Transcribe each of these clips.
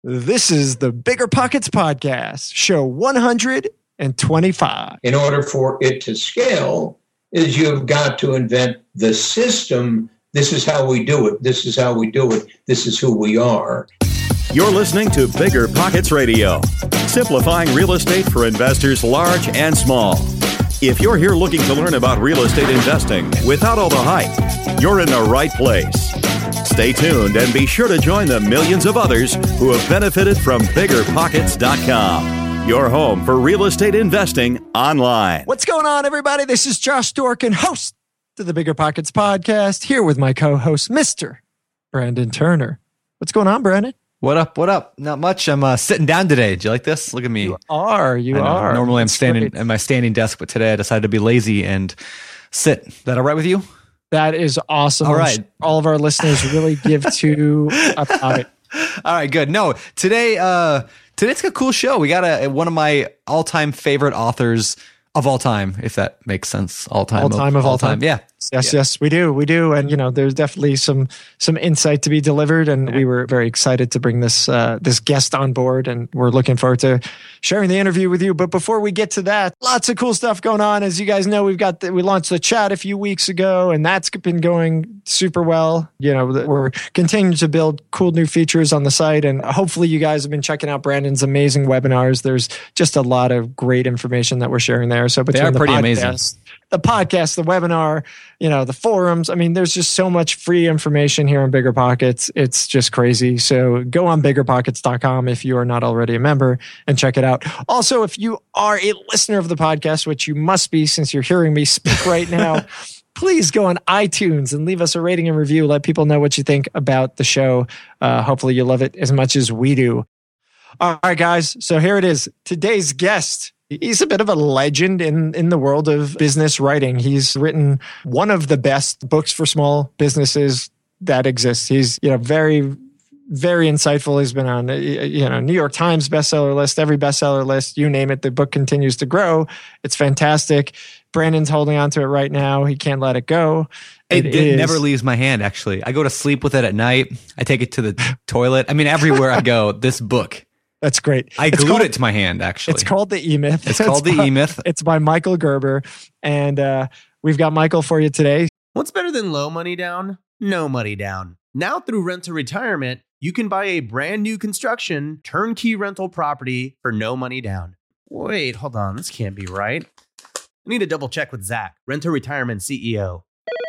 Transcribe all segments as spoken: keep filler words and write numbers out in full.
This is the Bigger Pockets Podcast, show one hundred twenty-five. In order for it to scale, is you've got to invent the system. This is how we do it. This is how we do it. This is who we are. You're listening to Bigger Pockets Radio, simplifying real estate for investors large and small. If you're here looking to learn about real estate investing without all the hype, you're in the right place. Stay tuned and be sure to join the millions of others who have benefited from bigger pockets dot com, your home for real estate investing online. What's going on, everybody? This is Josh Dorkin, host of the Bigger Pockets Podcast, here with my co-host, Mister Brandon Turner. What's going on, Brandon? What up? What up? Not much. I'm uh, sitting down today. Do you like this? Look at me. You are. You are. Normally I'm That's standing great. at my standing desk, but today I decided to be lazy and sit. Is that all right with you? That is awesome. All right. All of our listeners really give to about it. All right, good. No, today, uh, today's a cool show. We got a, one of my all-time favorite authors of all time, if that makes sense. All time. All time of all time. Yeah. Yes, Yeah. yes, we do. We do. And, you know, there's definitely some some insight to be delivered. And we were very excited to bring this uh, this guest on board. And we're looking forward to sharing the interview with you. But before we get to that, lots of cool stuff going on. As you guys know, we've got the, we launched the chat a few weeks ago, and that's been going super well. You know, we're continuing to build cool new features on the site. And hopefully you guys have been checking out Brandon's amazing webinars. There's just a lot of great information that we're sharing there. So between They are the pretty podcast, amazing. the podcast, the webinar, you know, the forums. I mean, there's just so much free information here on Bigger Pockets. It's just crazy. So go on bigger pockets dot com if you are not already a member and check it out. Also, if you are a listener of the podcast, which you must be since you're hearing me speak right now, please go on iTunes and leave us a rating and review. Let people know what you think about the show. Uh, hopefully you love it as much as we do. All right, guys. So here it is. Today's guest. He's a bit of a legend in, in the world of business writing. He's written one of the best books for small businesses that exists. He's, you know, very, very insightful. He's been on, you know, New York Times bestseller list, every bestseller list, you name it. The book continues to grow. It's fantastic. Brandon's holding on to it right now. He can't let it go. It, It it is- never leaves my hand, actually. I go to sleep with it at night. I take it to the toilet. I mean, everywhere I go, this book. That's great. I It's glued called- it to my hand, actually. It's called The E-Myth. It's called The by- E-Myth. It's by Michael Gerber. And uh, we've got Michael for you today. What's better than low money down? No money down. Now through Rent to Retirement, you can buy a brand new construction turnkey rental property for no money down. Wait, hold on. This can't be right. I need to double check with Zach, Rent to Retirement C E O.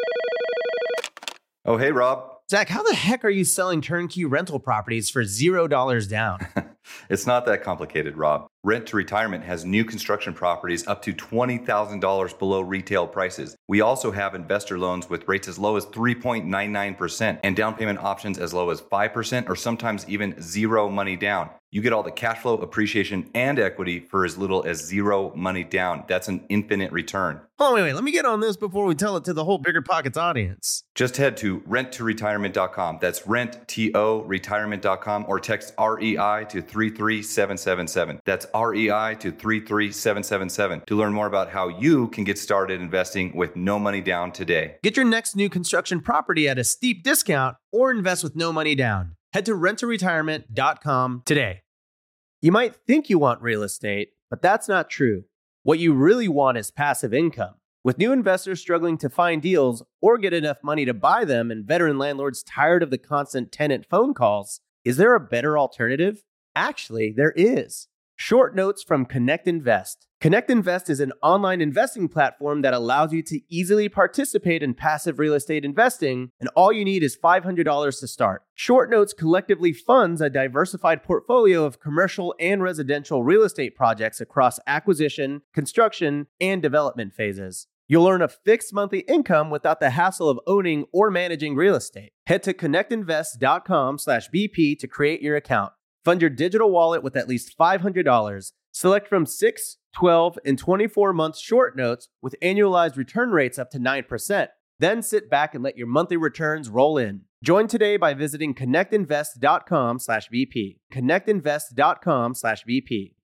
Oh, hey, Rob. Zach, how the heck are you selling turnkey rental properties for zero dollars down? It's not that complicated, Rob. Rent to Retirement has new construction properties up to twenty thousand dollars below retail prices. We also have investor loans with rates as low as three point nine nine percent and down payment options as low as five percent or sometimes even zero money down. You get all the cash flow, appreciation, and equity for as little as zero money down. That's an infinite return. Oh, wait, wait. Let me get on this before we tell it to the whole Bigger Pockets audience. Just head to rent to retirement dot com. That's rent to retirement dot com or text R E I to three three seven seven seven. That's R E I to three three seven seven seven to learn more about how you can get started investing with no money down today. Get your next new construction property at a steep discount or invest with no money down. Head to rent to retirement dot com today. You might think you want real estate, but that's not true. What you really want is passive income. With new investors struggling to find deals or get enough money to buy them and veteran landlords tired of the constant tenant phone calls, is there a better alternative? Actually, there is. Short notes from Connect Invest. Connect Invest is an online investing platform that allows you to easily participate in passive real estate investing, and all you need is five hundred dollars to start. Short Notes collectively funds a diversified portfolio of commercial and residential real estate projects across acquisition, construction, and development phases. You'll earn a fixed monthly income without the hassle of owning or managing real estate. Head to connect invest dot com slash B P to create your account. Fund your digital wallet with at least five hundred dollars. Select from six, twelve, and twenty-four month short notes with annualized return rates up to nine percent. Then sit back and let your monthly returns roll in. Join today by visiting connect invest dot com slash B P. connect invest dot com slash B P.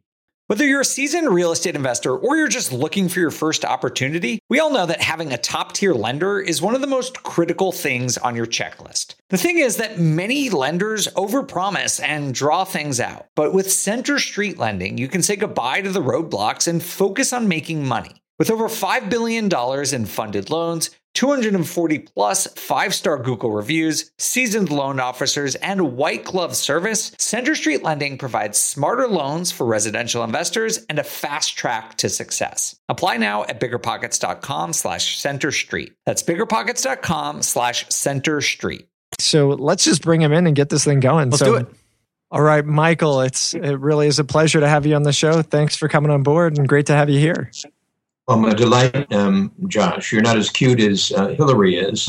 Whether you're a seasoned real estate investor or you're just looking for your first opportunity, we all know that having a top-tier lender is one of the most critical things on your checklist. The thing is that many lenders overpromise and draw things out. But with Center Street Lending, you can say goodbye to the roadblocks and focus on making money. With over five billion dollars in funded loans, two hundred forty plus five-star Google reviews, seasoned loan officers, and white glove service, Center Street Lending provides smarter loans for residential investors and a fast track to success. Apply now at biggerpockets.com slash center street. That's biggerpockets.com slash center street. So let's just bring him in and get this thing going. Let's so, do it. All right, Michael, it's it really is a pleasure to have you on the show. Thanks for coming on board and great to have you here. Well, my delight, um, Josh. You're not as cute as uh, Hillary is.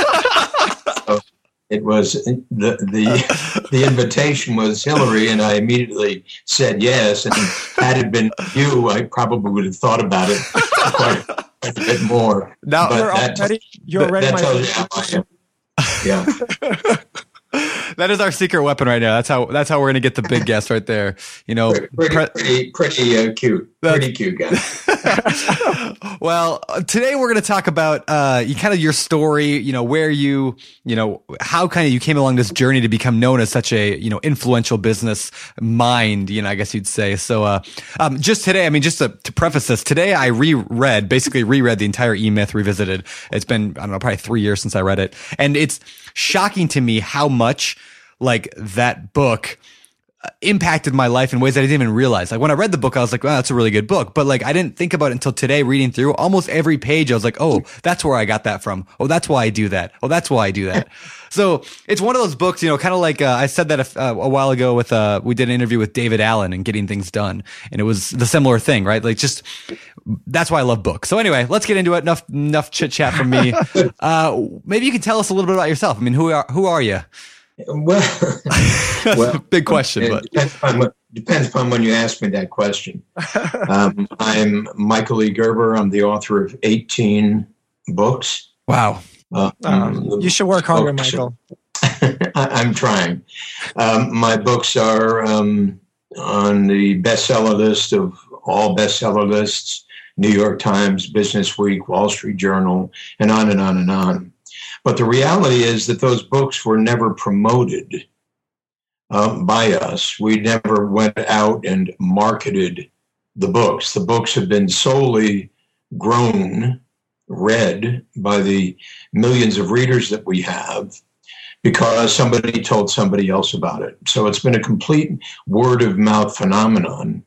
So it was the the the invitation was Hillary, and I immediately said yes. And had it been you, I probably would have thought about it quite, quite a bit more. Now but you're that, already you're already that my tells you how I am. Yeah. That is our secret weapon right now. That's how that's how we're going to get the big guest right there. You know, pretty pretty, pretty, pretty uh, cute, pretty cute guy. Well, today we're going to talk about uh, you kind of your story. You know, where you you know how kind of you came along this journey to become known as such a you know influential business mind. You know, I guess you'd say. So, uh, um, just today, I mean, just to, to preface this, today I reread, basically reread the entire E-Myth Revisited. It's been I don't know, probably three years since I read it, and it's shocking to me how much like that book impacted my life in ways that I didn't even realize. Like when I read the book, I was like, wow, that's a really good book. But like, I didn't think about it until today reading through almost every page. I was like, oh, that's where I got that from. Oh, that's why I do that. Oh, that's why I do that. So it's one of those books, you know, kind of like, uh, I said that a, uh, a while ago with, uh, we did an interview with David Allen and Getting Things Done. And it was the similar thing, right? Like just, that's why I love books. So anyway, let's get into it. Enough, enough chit chat from me. Uh, maybe you can tell us a little bit about yourself. I mean, who are, who are you? Well, well, big question, it but depends upon, what, depends upon when you ask me that question. Um, I'm Michael E. Gerber. I'm the author of eighteen books. Wow. Uh, um, you should work harder, Michael. I'm trying. Um, my books are um, on the bestseller list of all bestseller lists, New York Times, Business Week, Wall Street Journal, and on and on and on. But the reality is that those books were never promoted uh, by us. We never went out and marketed the books. The books have been solely grown, read by the millions of readers that we have because somebody told somebody else about it. So it's been a complete word of mouth phenomenon.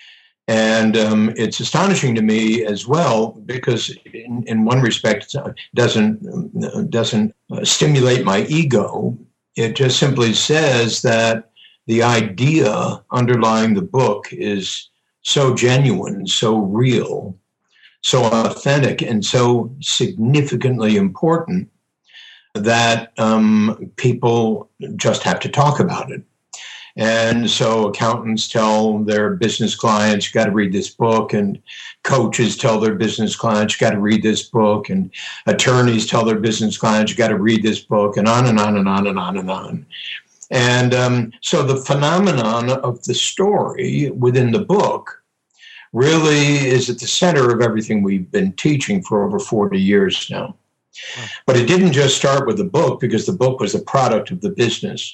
And um, it's astonishing to me as well because, in, in one respect, it doesn't doesn't uh, stimulate my ego. It just simply says that the idea underlying the book is so genuine, so real, so authentic, and so significantly important that um, people just have to talk about it. And so accountants tell their business clients, you got to read this book. And coaches tell their business clients, you got to read this book. And attorneys tell their business clients, you got to read this book, and on and on and on and on and on. And um, so the phenomenon of the story within the book really is at the center of everything we've been teaching for over forty years now. But it didn't just start with the book because the book was a product of the business.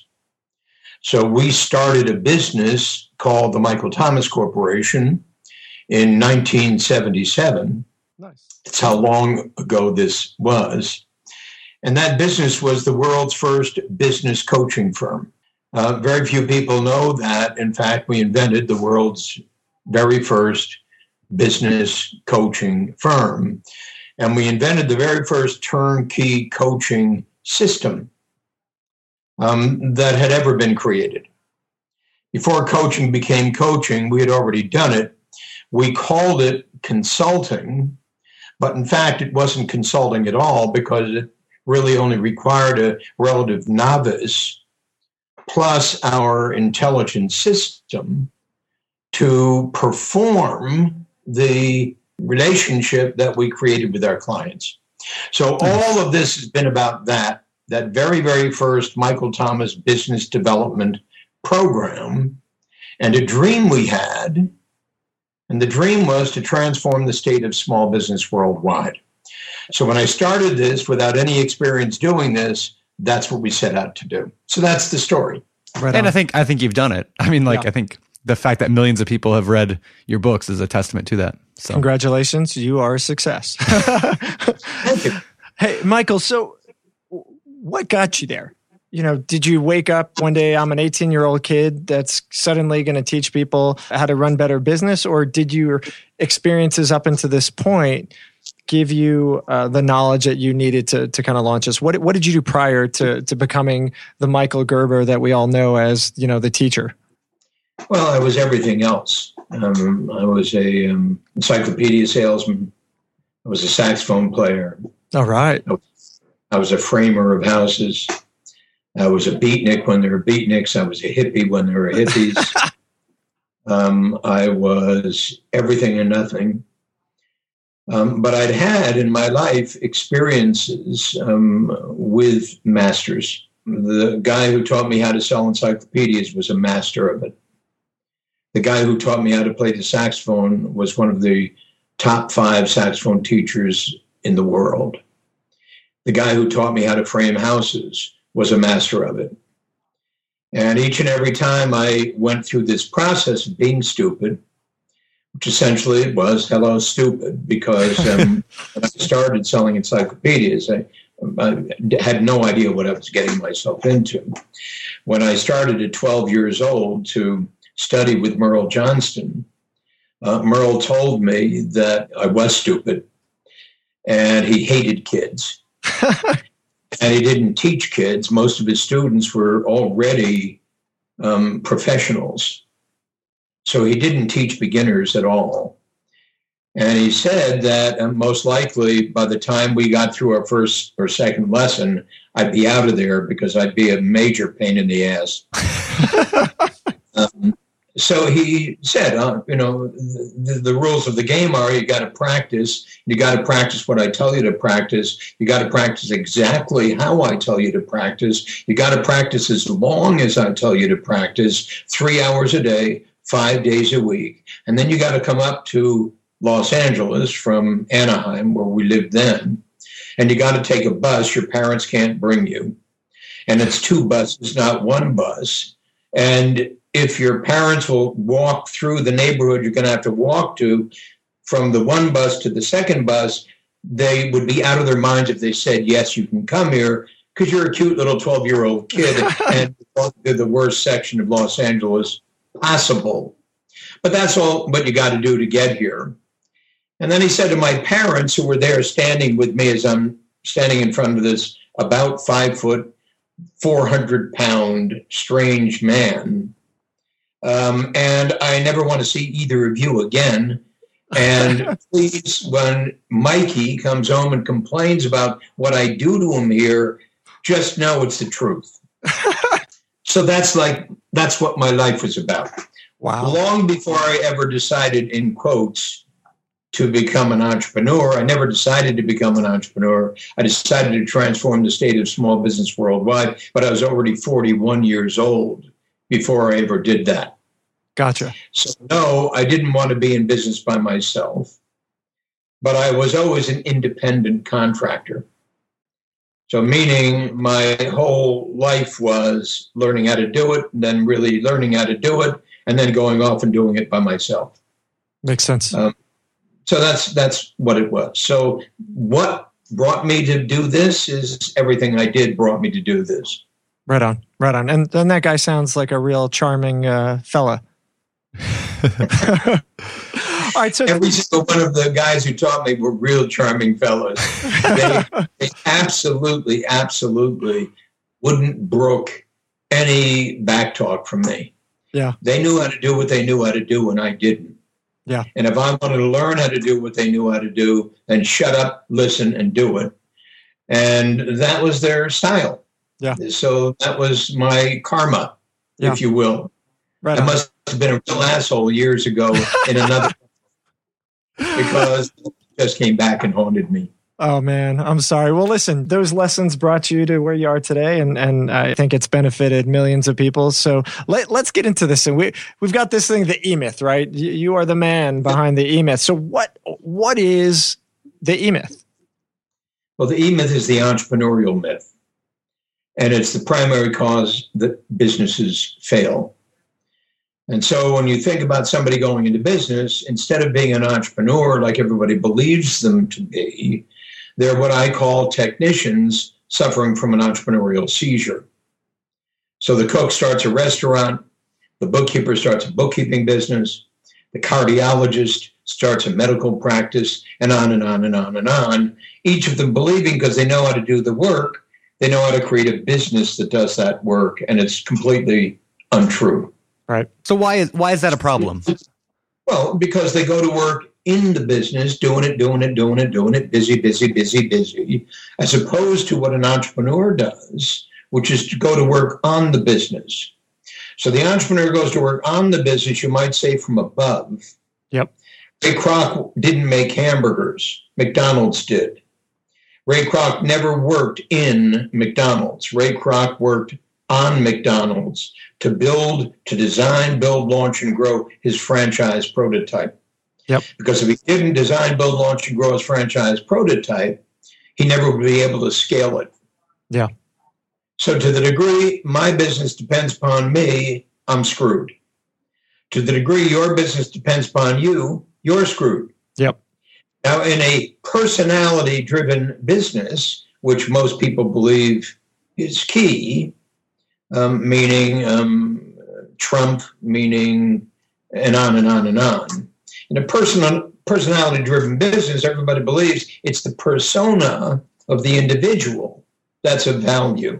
So we started a business called the Michael Thomas Corporation in nineteen seventy-seven. Nice. That's how long ago this was. And that business was the world's first business coaching firm. Uh, very few people know that. In fact, we invented the world's very first business coaching firm. And we invented the very first turnkey coaching system Um, that had ever been created. Before coaching became coaching, we had already done it. We called it consulting, but in fact, it wasn't consulting at all because it really only required a relative novice plus our intelligence system to perform the relationship that we created with our clients. So all of this has been about that. That very, very first Michael Thomas business development program, and a dream we had And the dream was to transform the state of small business worldwide. So when I started this without any experience doing this, that's what we set out to do. So that's the story. Right and on. I think I think you've done it. I mean, like, yeah. I think the fact that millions of people have read your books is a testament to that. So congratulations, you are a success. Thank you. Hey, Michael, so what got you there? You know, did you wake up one day, I'm an eighteen-year-old kid that's suddenly going to teach people how to run better business? Or did your experiences up until this point give you uh, the knowledge that you needed to to kind of launch this? What what did you do prior to to becoming the Michael Gerber that we all know as, you know, the teacher? Well, I was everything else. Um, I was a um, encyclopedia salesman. I was a saxophone player. All right. I was a framer of houses. I was a beatnik when there were beatniks. I was a hippie when there were hippies. um, I was everything and nothing. Um, but I'd had in my life experiences um, with masters. The guy who taught me how to sell encyclopedias was a master of it. The guy who taught me how to play the saxophone was one of the top five saxophone teachers in the world. The guy who taught me how to frame houses was a master of it. And each and every time I went through this process of being stupid, which essentially was hello stupid, because um, when I started selling encyclopedias, I, I had no idea what I was getting myself into. When I started at twelve years old to study with Merle Johnston, uh, Merle told me that I was stupid and he hated kids. And he didn't teach kids. Most of his students were already um, professionals. So he didn't teach beginners at all. And he said that uh, most likely by the time we got through our first or second lesson, I'd be out of there because I'd be a major pain in the ass. um, so he said, uh, you know, the, the rules of the game are you got to practice. You got to practice what I tell you to practice. You got to practice exactly how I tell you to practice. You got to practice as long as I tell you to practice, three hours a day, five days a week. And then you got to come up to Los Angeles from Anaheim, where we lived then. And you got to take a bus. Your parents can't bring you. And it's two buses, not one bus. And if your parents will walk through the neighborhood you're going to have to walk to from the one bus to the second bus, they would be out of their minds if they said, yes, you can come here, because you're a cute little twelve-year-old kid and you're the worst section of Los Angeles possible. But that's all what you got to do to get here. And then he said to my parents, who were there standing with me as I'm standing in front of this about five foot, four hundred pound strange man, um, and I never want to see either of you again. And please, when Mikey comes home and complains about what I do to him here, just know it's the truth. So that's like, that's what my life was about. Wow. Long before I ever decided, in quotes, to become an entrepreneur, I never decided to become an entrepreneur. I decided to transform the state of small business worldwide, but I was already forty-one years old before I ever did that. Gotcha. So no, I didn't want to be in business by myself, but I was always an independent contractor. So meaning my whole life was learning how to do it, and then really learning how to do it, and then going off and doing it by myself. Makes sense. Um, so that's that's what it was. So what brought me to do this is everything I did brought me to do this. Right on, right on. And then that guy sounds like a real charming uh, fella. All right, so every single one of the guys who taught me were real charming fellas. They, they absolutely, absolutely wouldn't brook any back talk from me. Yeah, they knew how to do what they knew how to do, and I didn't. Yeah, and if I wanted to learn how to do what they knew how to do, then shut up, listen, and do it. And that was their style. Yeah. So that was my karma, yeah. if you will. Right. I must have been a real asshole years ago in another because it just came back and haunted me. Oh man, I'm sorry. Well, listen, those lessons brought you to where you are today, and and I think it's benefited millions of people. So let, let's get into this. And we we've got this thing, the E-Myth, right? You, you are the man behind the E-Myth. So what what is the E-Myth? Well, the E-Myth is the entrepreneurial myth, and it's the primary cause that businesses fail. And so when you think about somebody going into business, instead of being an entrepreneur like everybody believes them to be, they're what I call technicians suffering from an entrepreneurial seizure. So the cook starts a restaurant, the bookkeeper starts a bookkeeping business, the cardiologist starts a medical practice, and on and on and on and on, each of them believing because they know how to do the work, they know how to create a business that does that work, and it's completely untrue. Right. So why is why is that a problem? Well, because they go to work in the business, doing it, doing it, doing it, doing it, busy, busy, busy, busy, as opposed to what an entrepreneur does, which is to go to work on the business. So the entrepreneur goes to work on the business, you might say from above. Yep. Ray Kroc didn't make hamburgers. McDonald's did. Ray Kroc never worked in McDonald's. Ray Kroc worked on McDonald's to build, to design, build, launch, and grow his franchise prototype. Yep. Because if he didn't design, build, launch, and grow his franchise prototype, he never would be able to scale it. Yeah. So to the degree my business depends upon me, I'm screwed. To the degree your business depends upon you, you're screwed. Yep. Now, in a personality-driven business, which most people believe is key, um, meaning um, Trump, meaning, and on and on and on. In a person, personality-driven business, everybody believes it's the persona of the individual that's of value.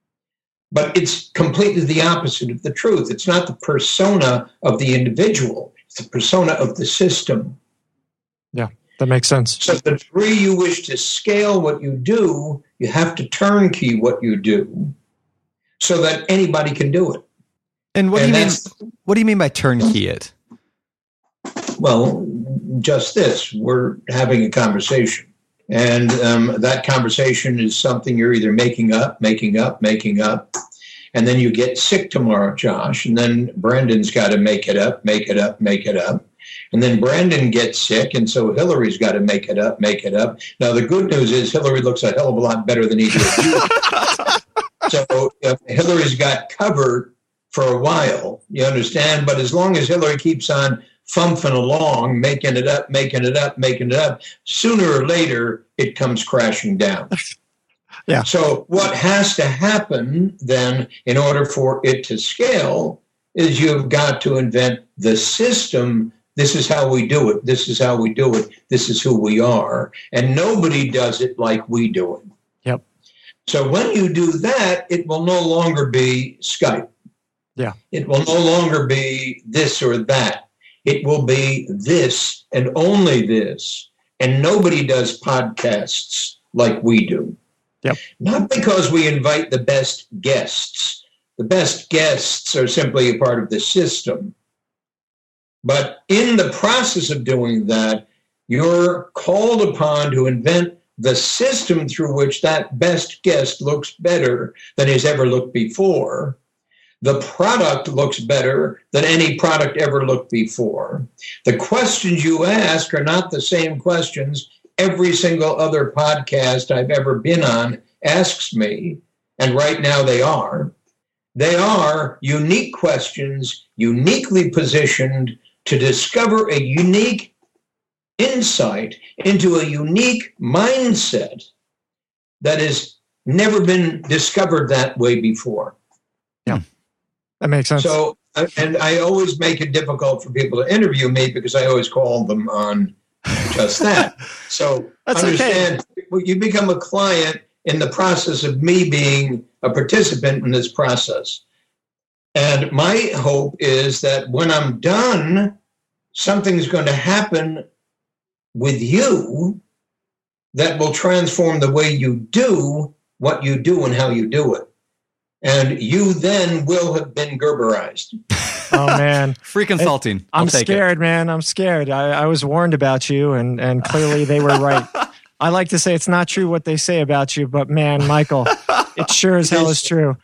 But it's completely the opposite of the truth. It's not the persona of the individual. It's the persona of the system. Yeah, that makes sense. So the degree you wish to scale what you do, you have to turnkey what you do so that anybody can do it. And what And do you mean? that's- What do you mean by turnkey it? Well, just this. We're having a conversation. And um, that conversation is something you're either making up, making up, making up. And then you get sick tomorrow, Josh. And then Brandon's got to make it up, make it up, make it up. And then Brandon gets sick. And so Hillary's got to make it up, make it up. Now, the good news is Hillary looks a hell of a lot better than either of you. So uh, Hillary's got covered for a while, you understand? But as long as Hillary keeps on fumphing along, making it up, making it up, making it up, sooner or later, it comes crashing down. Yeah. So what has to happen then in order for it to scale is you've got to invent the system. This is how we do it. This is how we do it. This is who we are. And nobody does it like we do it. Yep. So when you do that, it will no longer be Skype. Yeah. It will no longer be this or that. It will be this and only this. And nobody does podcasts like we do. Yep. Not because we invite the best guests. The best guests are simply a part of the system. But in the process of doing that, you're called upon to invent the system through which that best guest looks better than he's ever looked before. The product looks better than any product ever looked before. The questions you ask are not the same questions every single other podcast I've ever been on asks me, and right now they are. They are unique questions, uniquely positioned to discover a unique insight into a unique mindset that has never been discovered that way before. Yeah. That makes sense. So, and I always make it difficult for people to interview me because I always call them on just that. So That's understand, okay. You become a client in the process of me being a participant in this process. And my hope is that when I'm done, something's going to happen with you that will transform the way you do what you do and how you do it. And you then will have been Gerberized. Oh, man. Free consulting. I'm I'll take scared, it. man. I'm scared. I, I was warned about you, and, and clearly they were right. I like to say it's not true what they say about you, but man, Michael, it sure as hell is true.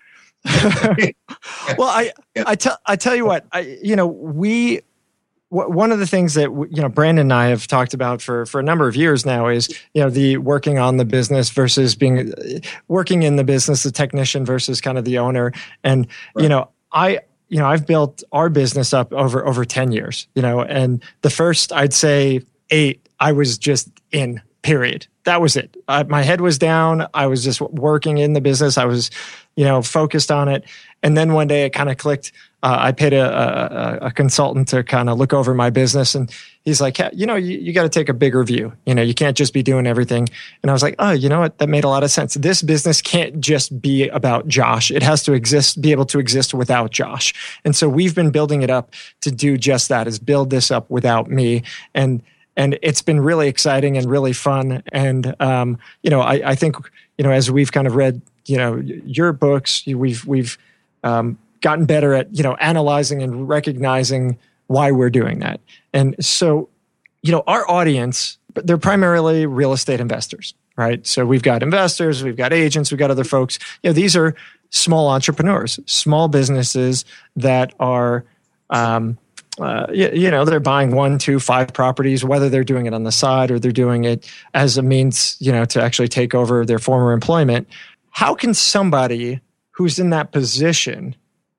Well, I, I tell, I tell you what, I, you know, we, w- one of the things that, you know, Brandon and I have talked about for, for a number of years now is, you know, the working on the business versus being, working in the business, the technician versus kind of the owner. And, right. you know, I, you know, I've built our business up over, over ten years, you know, and the first, I'd say eight, I was just in, period. That was it. I, my head was down. I was just working in the business. I was, you know, focused on it. And then one day it kind of clicked. Uh, I paid a, a, a consultant to kind of look over my business. And he's like, yeah, you know, you, you got to take a bigger view. You know, you can't just be doing everything. And I was like, oh, you know what? That made a lot of sense. This business can't just be about Josh. It has to exist, be able to exist without Josh. And so we've been building it up to do just that, is build this up without me. And And it's been really exciting and really fun. And, um, you know, I, I think, you know, as we've kind of read, you know, your books, we've, we've um, gotten better at, you know, analyzing and recognizing why we're doing that. And so, you know, our audience, they're primarily real estate investors, right? So we've got investors, we've got agents, we've got other folks. You know, these are small entrepreneurs, small businesses that are, um, Uh, you, you know, they're buying one, two, five properties, whether they're doing it on the side or they're doing it as a means, you know, to actually take over their former employment. How can somebody who's in that position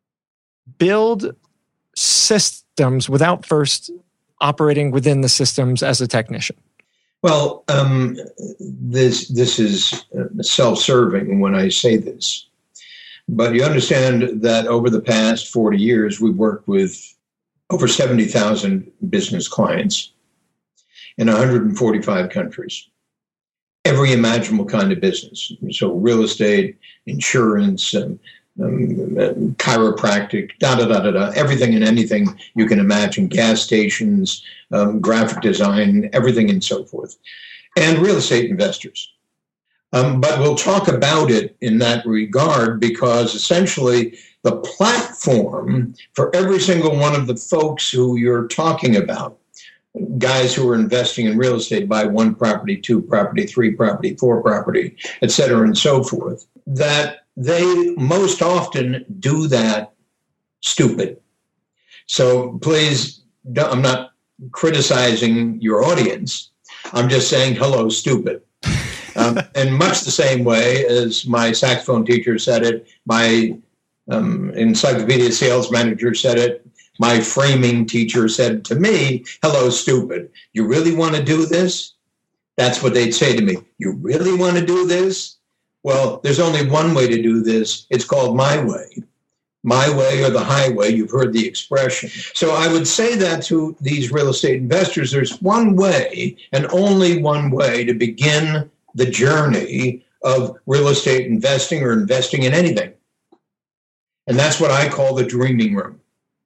build systems without first operating within the systems as a technician? Well, um, this this is self-serving when I say this, but you understand that over the past forty years, we've worked with over seventy thousand business clients in one hundred forty-five countries, every imaginable kind of business. So real estate, insurance, um, um, chiropractic, da, da, da, da, da, everything and anything you can imagine, gas stations, um, graphic design, everything and so forth, and real estate investors. Um, but we'll talk about it in that regard because essentially the platform for every single one of the folks who you're talking about, guys who are investing in real estate, buy one property, two property, three property, four property, et cetera, and so forth, that they most often do that stupid. So please, I'm not criticizing your audience. I'm just saying, hello, stupid. Um, in much the same way as my saxophone teacher said it, my um, encyclopedia sales manager said it, my framing teacher said to me, hello, stupid. You really want to do this? That's what they'd say to me. You really want to do this? Well, there's only one way to do this. It's called my way. My way or the highway. You've heard the expression. So I would say that to these real estate investors, there's one way and only one way to begin the journey of real estate investing or investing in anything. And that's what I call the dreaming room.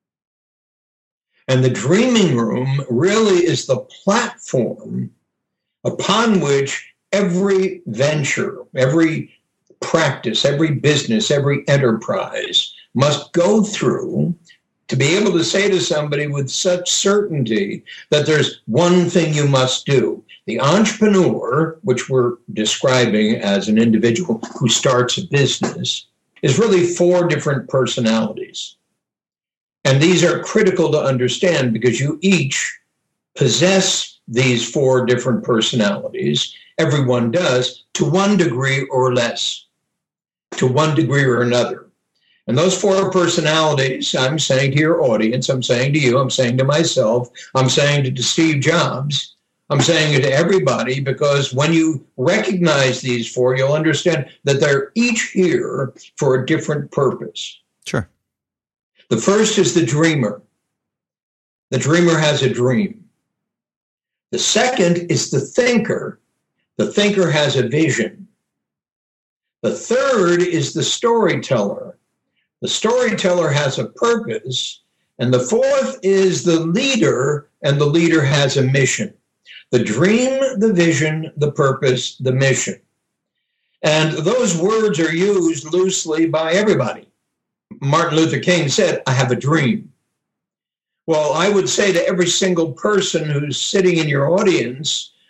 And the dreaming room really is the platform upon which every venture, every practice, every business, every enterprise must go through to be able to say to somebody with such certainty that there's one thing you must do. The entrepreneur, which we're describing as an individual who starts a business, is really four different personalities. And these are critical to understand because you each possess these four different personalities. Everyone does, to one degree or less, to one degree or another. And those four personalities, I'm saying to your audience, I'm saying to you, I'm saying to myself, I'm saying to, to Steve Jobs, I'm saying it to everybody, because when you recognize these four, you'll understand that they're each here for a different purpose. Sure. The first is the dreamer. The dreamer has a dream. The second is the thinker. The thinker has a vision. The third is the storyteller. The storyteller has a purpose. And the fourth is the leader, and the leader has a mission. The dream, the vision, the purpose, the mission. And those words are used loosely by everybody. Martin Luther King said, I have a dream. Well, I would say to every single person who's sitting in your audience,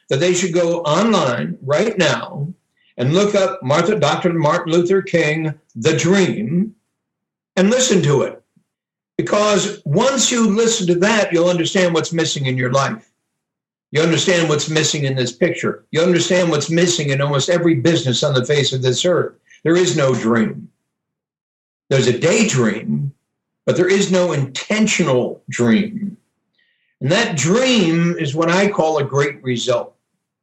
that they should go online right now and look up Martha, Doctor Martin Luther King, The Dream, and listen to it. Because once you listen to that, you'll understand what's missing in your life. You understand what's missing in this picture. You understand what's missing in almost every business on the face of this earth. There is no dream. There's a daydream, but there is no intentional dream. And that dream is what I call a great result.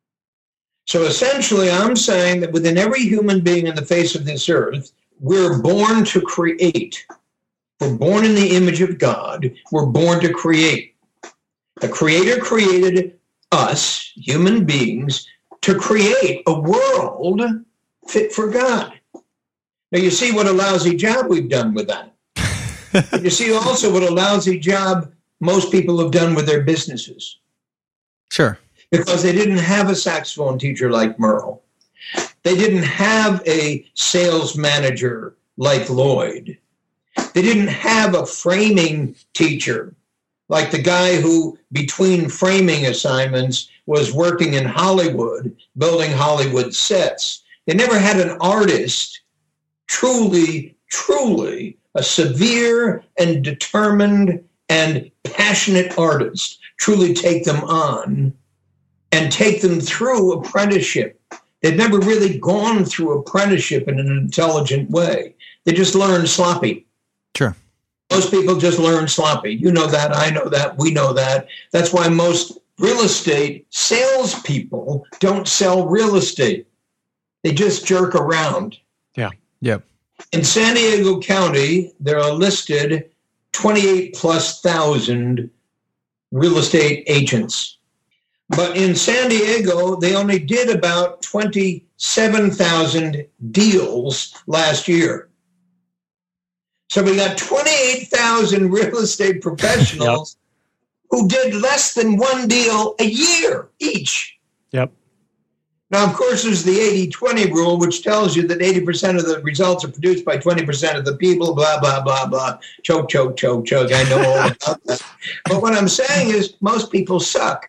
So essentially, I'm saying that within every human being on the face of this earth, we're born to create. We're born in the image of God. We're born to create. The Creator created us, human beings, to create a world fit for God. Now, you see what a lousy job we've done with that. You see also what a lousy job most people have done with their businesses. Sure. Because they didn't have a saxophone teacher like Merle. They didn't have a sales manager like Lloyd. They didn't have a framing teacher like the guy who, between framing assignments, was working in Hollywood, building Hollywood sets. They never had an artist, truly, truly a severe and determined and passionate artist, truly take them on and take them through apprenticeship. They've never really gone through apprenticeship in an intelligent way. They just learn sloppy. Sure. Most people just learn sloppy. You know that. I know that. We know that. That's why most real estate salespeople don't sell real estate. They just jerk around. Yeah. Yep. In San Diego County, there are listed twenty-eight plus thousand real estate agents. But in San Diego, they only did about twenty-seven thousand deals last year. So we got twenty-eight thousand real estate professionals yep. who did less than one deal a year each. Yep. Now, of course, there's the eighty twenty rule, which tells you that eighty percent of the results are produced by twenty percent of the people, blah, blah, blah, blah. Choke, choke, choke, choke. I know all about that. But what I'm saying is most people suck.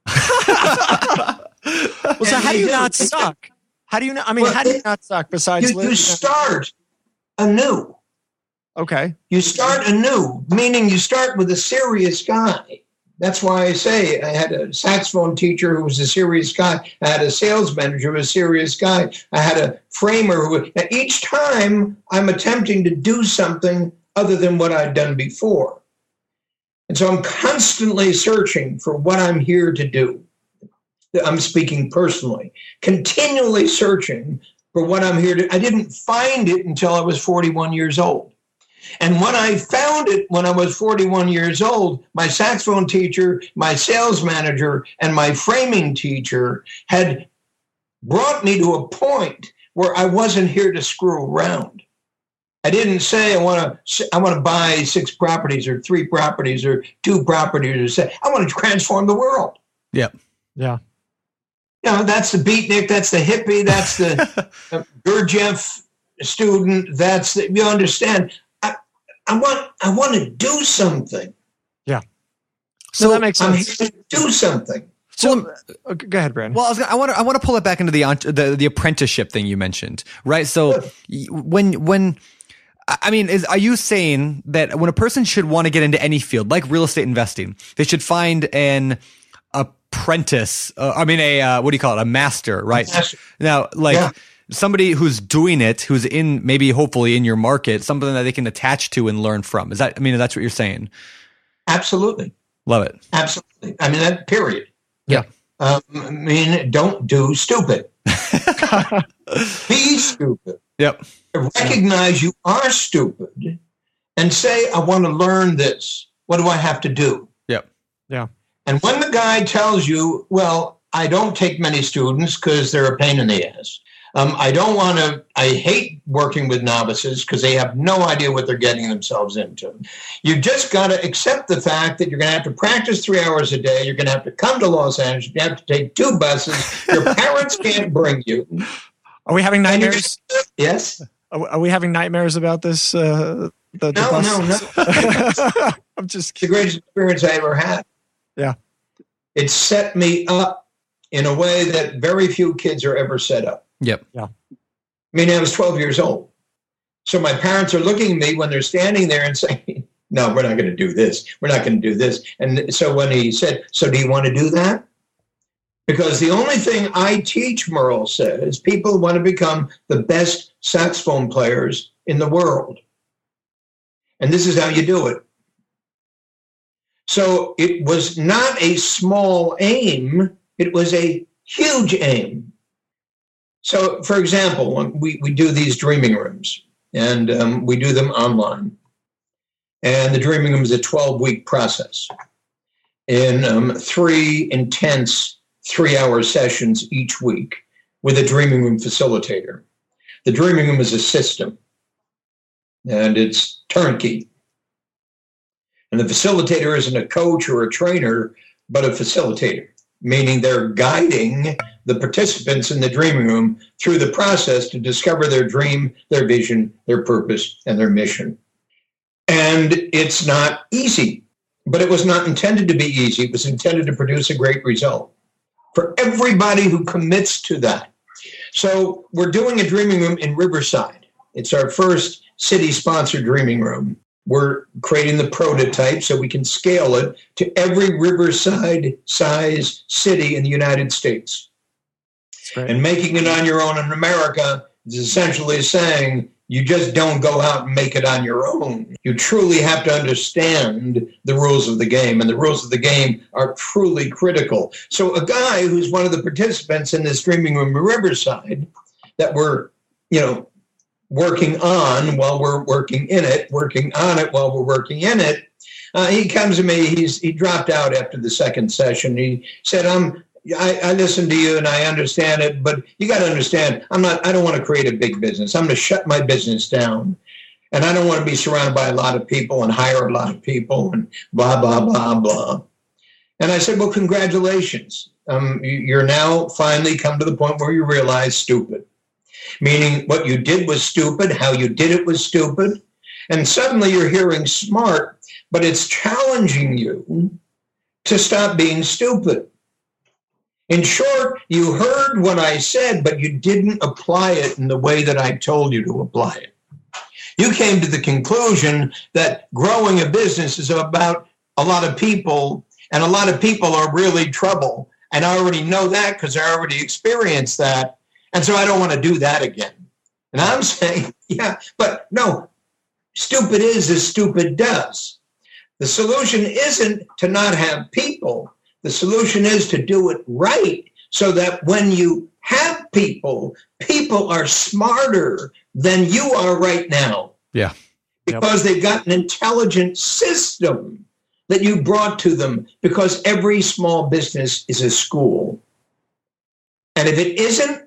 Well, so how do you not suck? How do you not? I mean, well, how do you it, not suck besides you, you start anew. Okay. You start anew, meaning you start with a serious guy. That's why I say I had a saxophone teacher who was a serious guy. I had a sales manager who was a serious guy. I had a framer who, now each time I'm attempting to do something other than what I'd done before. And so I'm constantly searching for what I'm here to do. I'm speaking personally, continually searching for what I'm here to. I didn't find it until I was forty-one years old. And when I found it when I was forty-one years old, my saxophone teacher, my sales manager, and my framing teacher had brought me to a point where I wasn't here to screw around. I didn't say I want to I want to buy six properties or three properties or two properties or say I want to transform the world. Yeah. Yeah. You know, that's the beatnik, that's the hippie, that's the uh, Gurdjieff student, that's the, you understand. I, I want I want to do something. Yeah. So, so that makes I'm sense. here to do something. So, so go ahead, Brandon. Well, I, was gonna, I want to I want to pull it back into the the the apprenticeship thing you mentioned, right? So Good. when when I mean, is are you saying that when a person should want to get into any field like real estate investing, they should find an apprentice? Uh, I mean, a uh, what do you call it? A master, right? Master. Now, like yeah. somebody who's doing it, who's in maybe hopefully in your market, something that they can attach to and learn from. Is that? I mean, that's what you're saying? Absolutely. Love it. Absolutely. I mean, that period. Yeah. Um, I mean, don't do stupid. Be stupid. Yep. Recognize you are stupid and say, I want to learn this. What do I have to do? Yep. Yeah. And when the guy tells you, well, I don't take many students because they're a pain in the ass. Um, I don't want to, I hate working with novices because they have no idea what they're getting themselves into. You've just got to accept the fact that you're going to have to practice three hours a day. You're going to have to come to Los Angeles. You have to take two buses. Your parents can't bring you. Are we having nightmares? Yes. Are we having nightmares about this? Uh, the, the no, bus? no, no. I'm just it's the greatest experience I ever had. Yeah. It set me up in a way that very few kids are ever set up. Yep. Yeah. I mean, I was twelve years old. So my parents are looking at me when they're standing there and saying, no, we're not going to do this. We're not going to do this. And so when he said, so do you want to do that? Because the only thing I teach, Merle said, is people want to become the best saxophone players in the world. And this is how you do it. So it was not a small aim. It was a huge aim. So, for example, when we, we do these dreaming rooms, and um, we do them online. And the dreaming room is a twelve-week process in um, three intense three-hour sessions each week with a dreaming room facilitator. The dreaming room is a system, and it's turnkey. And the facilitator isn't a coach or a trainer, but a facilitator, meaning they're guiding the participants in the dreaming room through the process to discover their dream, their vision, their purpose, and their mission. And it's not easy, but it was not intended to be easy. It was intended to produce a great result for everybody who commits to that. So we're doing a dreaming room in Riverside. It's our first city-sponsored dreaming room. We're creating the prototype so we can scale it to every Riverside-size city in the United States. And making it on your own in America is essentially saying you just don't go out and make it on your own. You truly have to understand the rules of the game, and the rules of the game are truly critical. So a guy who's one of the participants in this dreaming room in Riverside that we're, you know, working on while we're working in it, working on it while we're working in it, uh, he comes to me, he's he dropped out after the second session. He said, I'm I, I listen to you and I understand it, but you got to understand, I'm not, I don't want to create a big business. I'm going to shut my business down. And I don't want to be surrounded by a lot of people and hire a lot of people and blah, blah, blah, blah. And I said, well, congratulations. Um, you're now finally come to the point where you realize stupid. Meaning what you did was stupid, how you did it was stupid. And suddenly you're hearing smart, but it's challenging you to stop being stupid. In short, you heard what I said, but you didn't apply it in the way that I told you to apply it. You came to the conclusion that growing a business is about a lot of people, and a lot of people are really trouble. And I already know that because I already experienced that. And so I don't want to do that again. And I'm saying, yeah, but no, stupid is as stupid does. The solution isn't to not have people. The solution is to do it right so that when you have people, people are smarter than you are right now. Yeah. Because yep. They've got an intelligent system that you brought to them, because every small business is a school. And if it isn't,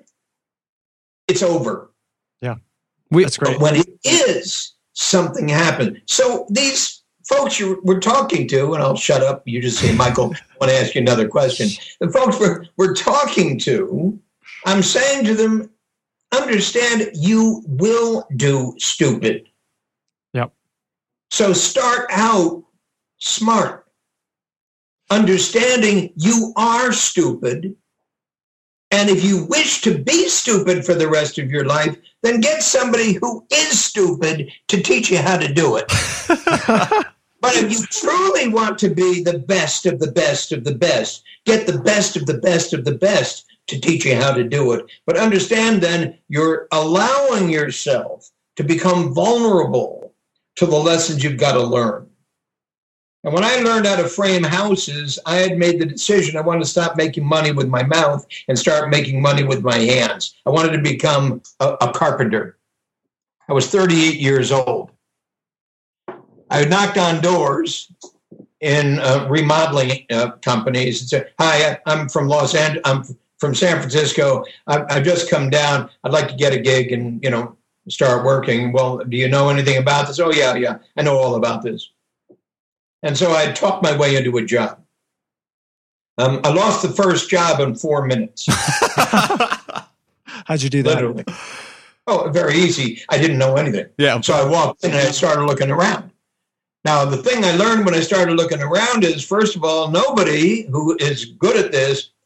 it's over. Yeah. We, That's great. But when it is, something happened. So these folks you we're talking to, and I'll shut up. You just say, Michael, I want to ask you another question. The folks we're, we're talking to, I'm saying to them, understand you will do stupid. Yep. So start out smart, understanding you are stupid. And if you wish to be stupid for the rest of your life, then get somebody who is stupid to teach you how to do it. But if you truly want to be the best of the best of the best, get the best of the best of the best to teach you how to do it. But understand then you're allowing yourself to become vulnerable to the lessons you've got to learn. And when I learned how to frame houses, I had made the decision I wanted to stop making money with my mouth and start making money with my hands. I wanted to become a, a carpenter. I was thirty-eight years old. I knocked on doors in uh, remodeling uh, companies and said, hi, I'm from Los Angeles. I'm from San Francisco. I've, I've just come down. I'd like to get a gig and, you know, start working. Well, do you know anything about this? Oh, yeah, yeah. I know all about this. And so I talked my way into a job. Um, I lost the first job in four minutes. How'd you do that? Literally. Oh, very easy. I didn't know anything. Yeah. So I walked in and I started looking around. Now, the thing I learned when I started looking around is, first of all, nobody who is good at this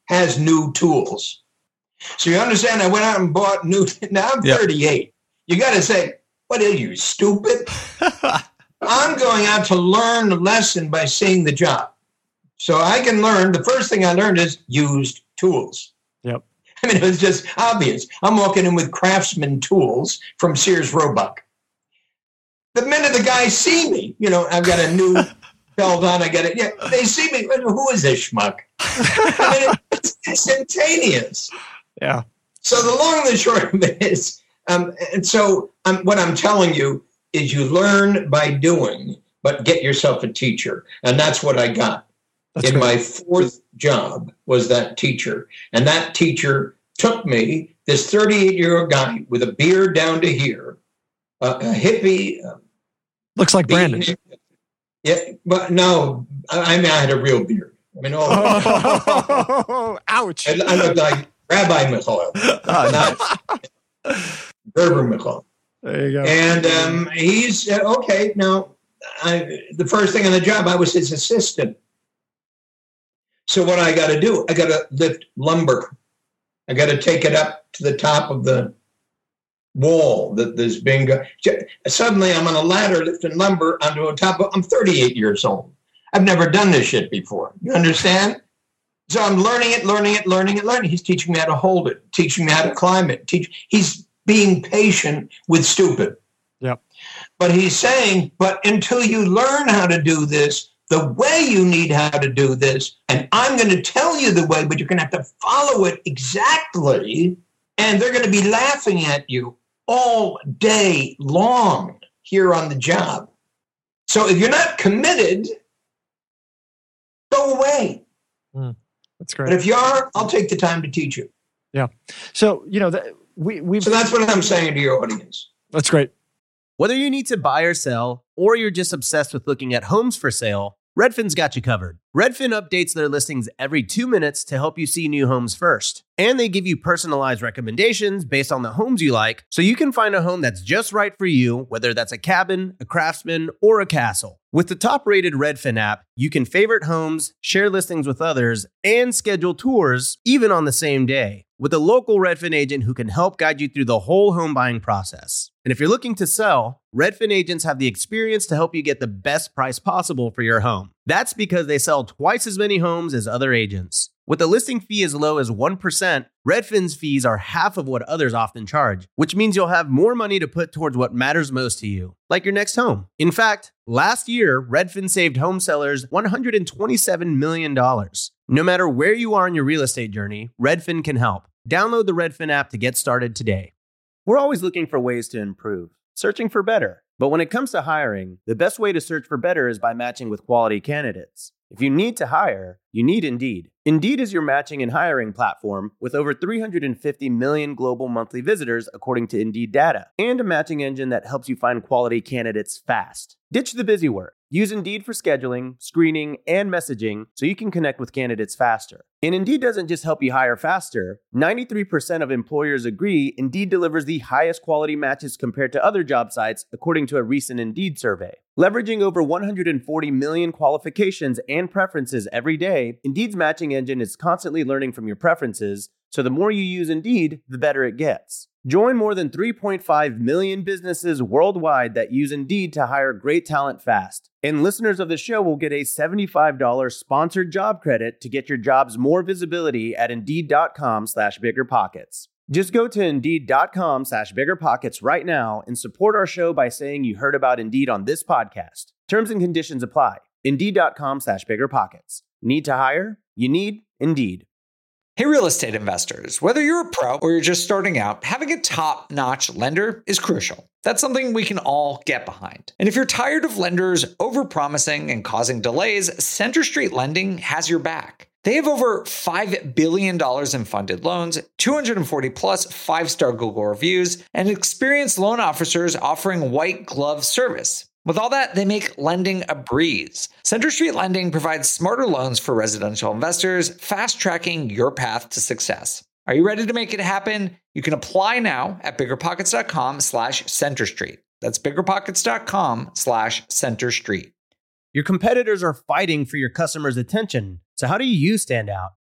has new tools. So you understand, I went out and bought new, now I'm Yep. thirty-eight. You got to say, what are you, stupid? I'm going out to learn a lesson by seeing the job. So I can learn, the first thing I learned is used tools. Yep. I mean, it was just obvious. I'm walking in with Craftsman tools from Sears Roebuck. The minute the guys see me, you know, I've got a new belt on, I got it. Yeah, they see me. Who is this schmuck? I mean, it's instantaneous. Yeah. So the long and the short of it is, um, and so um, what I'm telling you is you learn by doing, but get yourself a teacher. And that's what I got. That's in great. my fourth job was that teacher. And that teacher took me, this thirty-eight-year-old guy with a beard down to here, uh, a hippie. Uh, Looks like Brandon. Yeah, but no, I, I mean, I had a real beard. I mean, oh, Oh, ouch. I, I looked like Rabbi Michael, not Gerber Michael. There you go. And um, he's, uh, okay, now, I, the first thing on the job, I was his assistant. So what I got to do, I got to lift lumber. I got to take it up to the top of the wall that there's being, suddenly I'm on a ladder lifting lumber onto a top of, I'm thirty-eight years old. I've never done this shit before. You understand? So I'm learning it, learning it, learning it, learning. He's teaching me how to hold it, teaching me how to climb it. Teach. He's being patient with stupid. Yep. But he's saying, but until you learn how to do this, the way you need how to do this, and I'm going to tell you the way, but you're going to have to follow it exactly, and they're going to be laughing at you all day long here on the job. So if you're not committed, go away. Mm, that's But great. if you are, I'll take the time to teach you. Yeah. So, you know, that we, we've, So that's what I'm saying to your audience. that's great. Whether you need to buy or sell, or you're just obsessed with looking at homes for sale, Redfin's got you covered. Redfin updates their listings every two minutes to help you see new homes first. And they give you personalized recommendations based on the homes you like, so you can find a home that's just right for you, whether that's a cabin, a craftsman, or a castle. With the top-rated Redfin app, you can favorite homes, share listings with others, and schedule tours even on the same day, with a local Redfin agent who can help guide you through the whole home buying process. And if you're looking to sell, Redfin agents have the experience to help you get the best price possible for your home. That's because they sell twice as many homes as other agents. With a listing fee as low as one percent, Redfin's fees are half of what others often charge, which means you'll have more money to put towards what matters most to you, like your next home. In fact, last year, Redfin saved home sellers one hundred twenty-seven million dollars. No matter where you are in your real estate journey, Redfin can help. Download the Redfin app to get started today. We're always looking for ways to improve, searching for better. But when it comes to hiring, the best way to search for better is by matching with quality candidates. If you need to hire, you need Indeed. Indeed is your matching and hiring platform with over three hundred fifty million global monthly visitors according to Indeed data, and a matching engine that helps you find quality candidates fast. Ditch the busy work. Use Indeed for scheduling, screening, and messaging so you can connect with candidates faster. And Indeed doesn't just help you hire faster. ninety-three percent of employers agree Indeed delivers the highest quality matches compared to other job sites, according to a recent Indeed survey. Leveraging over one hundred forty million qualifications and preferences every day, Indeed's matching engine is constantly learning from your preferences, so the more you use Indeed, the better it gets. Join more than three point five million businesses worldwide that use Indeed to hire great talent fast. And listeners of the show will get a seventy-five dollars sponsored job credit to get your jobs more visibility at Indeed.com slash BiggerPockets. Just go to Indeed.com slash BiggerPockets right now and support our show by saying you heard about Indeed on this podcast. Terms and conditions apply. Indeed.com slash BiggerPockets. Need to hire? You need Indeed. Hey, real estate investors, whether you're a pro or you're just starting out, having a top-notch lender is crucial. That's something we can all get behind. And if you're tired of lenders overpromising and causing delays, Center Street Lending has your back. They have over five billion dollars in funded loans, two hundred forty plus five-star Google reviews, and experienced loan officers offering white glove service. With all that, they make lending a breeze. Center Street Lending provides smarter loans for residential investors, fast-tracking your path to success. Are you ready to make it happen? You can apply now at biggerpockets.com slash Center Street. That's biggerpockets.com slash Center Street. Your competitors are fighting for your customers' attention. So how do you stand out?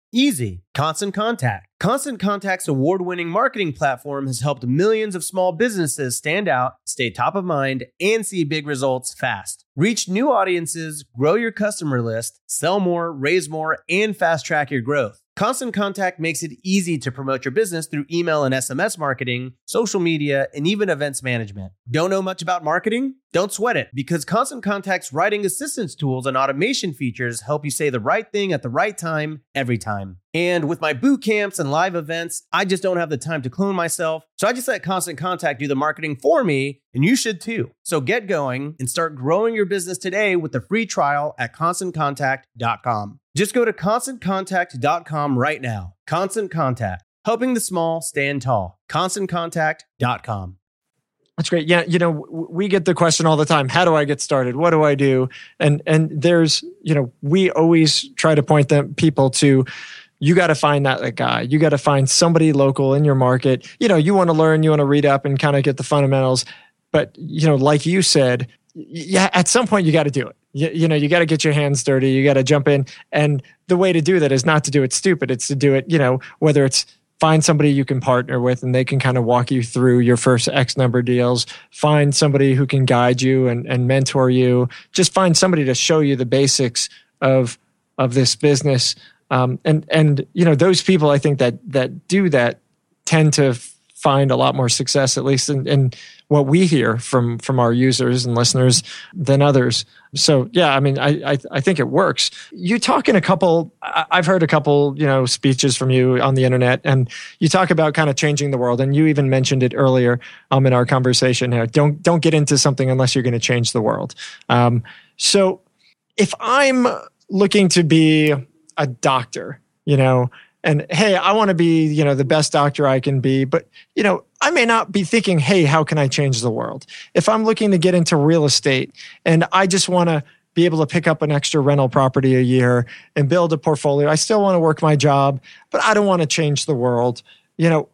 Easy. Constant Contact. Constant Contact's award-winning marketing platform has helped millions of small businesses stand out, stay top of mind, and see big results fast. Reach new audiences, grow your customer list, sell more, raise more, and fast-track your growth. Constant Contact makes it easy to promote your business through email and S M S marketing, social media, and even events management. Don't know much about marketing? Don't sweat it, because Constant Contact's writing assistance tools and automation features help you say the right thing at the right time, every time. And with my boot camps and live events, I just don't have the time to clone myself. So I just let Constant Contact do the marketing for me, and you should too. So get going and start growing your business today with the free trial at constant contact dot com. Just go to constant contact dot com right now. Constant Contact, helping the small stand tall. constant contact dot com. That's great. Yeah, you know, we get the question all the time, how do I get started? What do I do? And and there's, you know, we always try to point them people to, you got to find that, that guy. You got to find somebody local in your market. You know, you want to learn, you want to read up and kind of get the fundamentals. But, you know, like you said, yeah, at some point you got to do it. You, you know, you got to get your hands dirty. You got to jump in. And the way to do that is not to do it stupid. It's to do it, you know, whether it's find somebody you can partner with and they can kind of walk you through your first X number of deals. Find somebody who can guide you and, and mentor you. Just find somebody to show you the basics of of this business. Um, and and you know, those people I think that that do that tend to find a lot more success, at least in, in what we hear from from our users and listeners, than others. So yeah, I mean, I I, I think it works. You talk in a couple. I've heard a couple, you know, speeches from you on the internet, and you talk about kind of changing the world. And you even mentioned it earlier um, in our conversation here. Don't don't get into something unless you're going to change the world. Um, so if I'm looking to be a doctor, you know, and hey, I want to be, you know, the best doctor I can be, but, you know, I may not be thinking, hey, how can I change the world? If I'm looking to get into real estate and I just want to be able to pick up an extra rental property a year and build a portfolio, I still want to work my job, but I don't want to change the world, you know,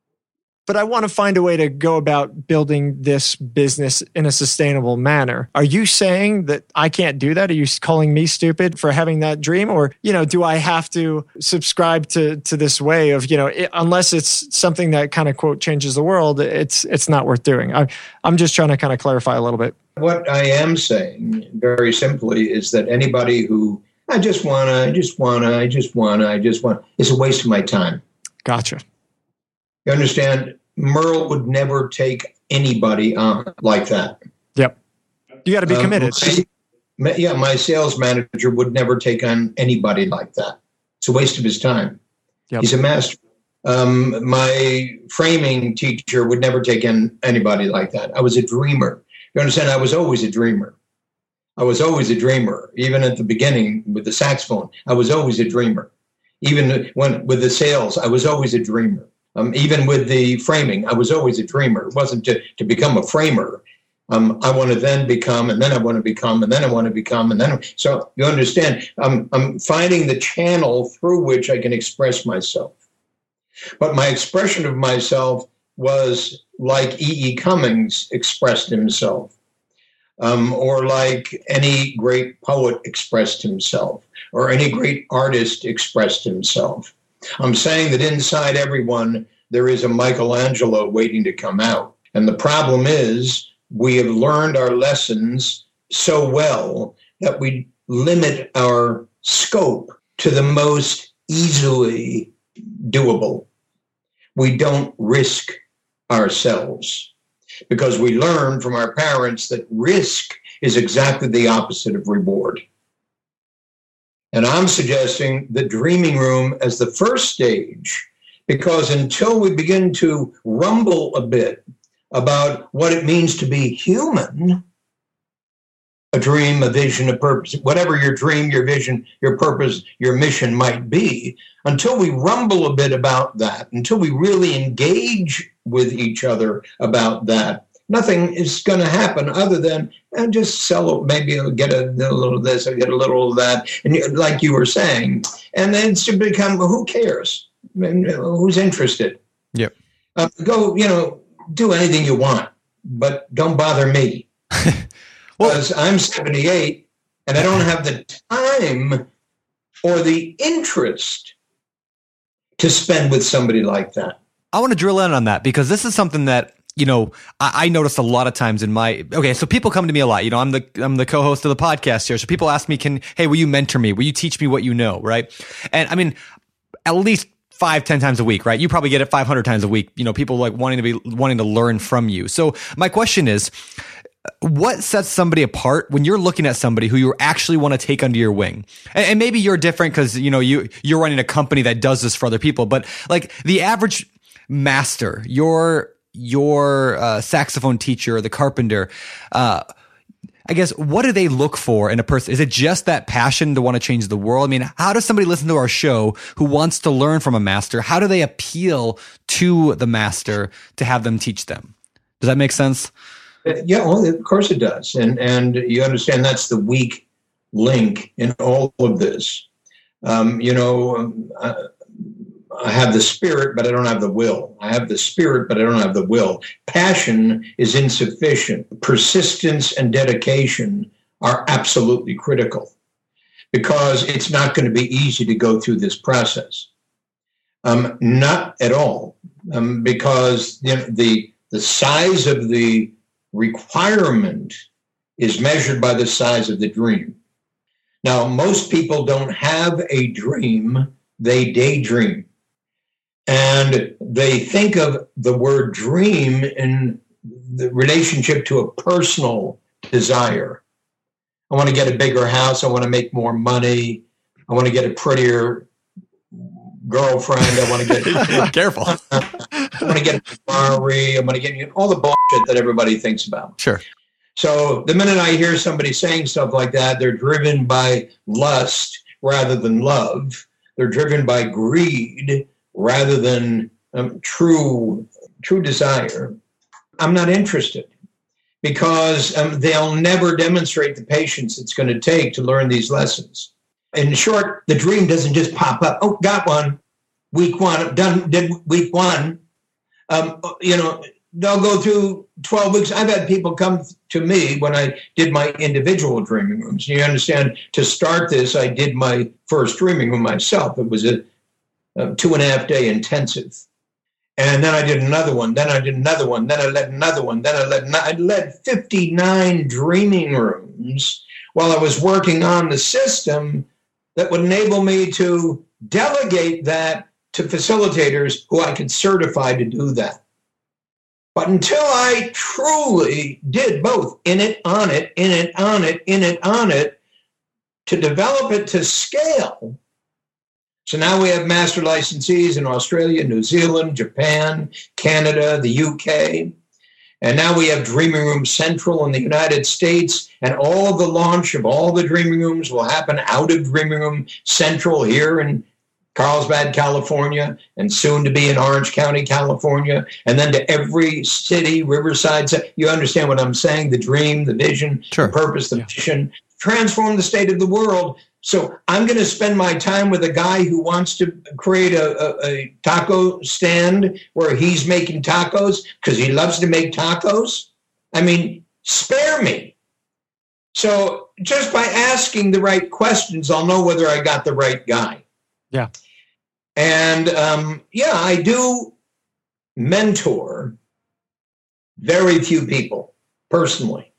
but I want to find a way to go about building this business in a sustainable manner. Are you saying that I can't do that? Are you calling me stupid for having that dream? Or, you know, do I have to subscribe to to this way of, you know, it, unless it's something that kind of, quote, changes the world, it's it's not worth doing? I, I'm just trying to kind of clarify a little bit. What I am saying, very simply, is that anybody who, I just want to, I just want to, I just want to, I just want, it's a waste of my time. Gotcha. You understand? Merle would never take anybody on like that. Yep. You got to be um, committed. My, yeah, my sales manager would never take on anybody like that. It's a waste of his time. Yep. He's a master. Um, my framing teacher would never take in anybody like that. I was a dreamer. You understand? I was always a dreamer. I was always a dreamer. Even at the beginning with the saxophone, I was always a dreamer. Even when with the sales, I was always a dreamer. Um, even with the framing, I was always a dreamer. It wasn't to, to become a framer. Um, I want to then become, and then I want to become, and then I want to become, and then. So you understand, I'm, I'm finding the channel through which I can express myself. But my expression of myself was like E E. Cummings expressed himself, um, or like any great poet expressed himself, or any great artist expressed himself. I'm saying that inside everyone, there is a Michelangelo waiting to come out. And the problem is we have learned our lessons so well that we limit our scope to the most easily doable. We don't risk ourselves because we learn from our parents that risk is exactly the opposite of reward. And I'm suggesting the dreaming room as the first stage, because until we begin to rumble a bit about what it means to be human, a dream, a vision, a purpose, whatever your dream, your vision, your purpose, your mission might be, until we rumble a bit about that, until we really engage with each other about that, nothing is going to happen other than and just sell, maybe I'll get a, a little of this, I'll get a little of that. And you, like you were saying, and then it's to become, who cares? I mean, who's interested? Yep. Uh, go, you know, do anything you want, but don't bother me. well, because I'm seventy-eight and I don't have the time or the interest to spend with somebody like that. I want to drill in on that because this is something that, you know, I, I noticed a lot of times in my, okay, so people come to me a lot, you know, I'm the, I'm the co-host of the podcast here. So people ask me, can, hey, will you mentor me? Will you teach me what you know? Right. And I mean, at least five, ten times a week, right? You probably get it five hundred times a week, you know, people like wanting to be, wanting to learn from you. So my question is, what sets somebody apart when you're looking at somebody who you actually want to take under your wing? And, and maybe you're different because, you know, you, you're running a company that does this for other people, but like the average master, your, your uh, saxophone teacher, the carpenter, uh, I guess, what do they look for in a person? Is it just that passion to want to change the world? I mean, how does somebody listen to our show who wants to learn from a master? How do they appeal to the master to have them teach them? Does that make sense? Yeah, well, of course it does. And and you understand that's the weak link in all of this. Um, you know, um, I, I have the spirit, but I don't have the will. I have the spirit, but I don't have the will. Passion is insufficient. Persistence and dedication are absolutely critical because it's not going to be easy to go through this process. Um, not at all, um, because you know, the the size of the requirement is measured by the size of the dream. Now, most people don't have a dream, they daydream. And they think of the word dream in the relationship to a personal desire. I want to get a bigger house. I want to make more money. I want to get a prettier girlfriend. I want to get careful. I want to get a Ferrari. I want to get you know, all the bullshit that everybody thinks about. Sure. So the minute I hear somebody saying stuff like that, they're driven by lust rather than love. They're driven by greed rather than um, true true desire. I'm not interested because um, they'll never demonstrate the patience it's going to take to learn these lessons. In short, the dream doesn't just pop up. Oh, got one. Week one, done, did week one. Um, you know, they'll go through twelve weeks. I've had people come to me when I did my individual dreaming rooms. You understand, to start this, I did my first dreaming room myself. It was a, a two and a half day intensive. And then I did another one. Then I did another one. Then I led another one. Then I led, I led fifty-nine dreaming rooms while I was working on the system that would enable me to delegate that to facilitators who I could certify to do that. But until I truly did both, in it, on it, in it, on it, in it, on it, to develop it to scale. So now we have master licensees in Australia, New Zealand, Japan, Canada, the U K. And now we have Dreaming Room Central in the United States, and all the launch of all the Dreaming Rooms will happen out of Dreaming Room Central here in Carlsbad, California, and soon to be in Orange County, California, and then to every city, Riverside. You understand what I'm saying? The dream, the vision, sure. The purpose, the yeah. mission, transform the state of the world. So I'm going to spend my time with a guy who wants to create a, a, a taco stand where he's making tacos because he loves to make tacos. I mean, spare me. So just by asking the right questions, I'll know whether I got the right guy. Yeah. And um, yeah, I do mentor very few people personally.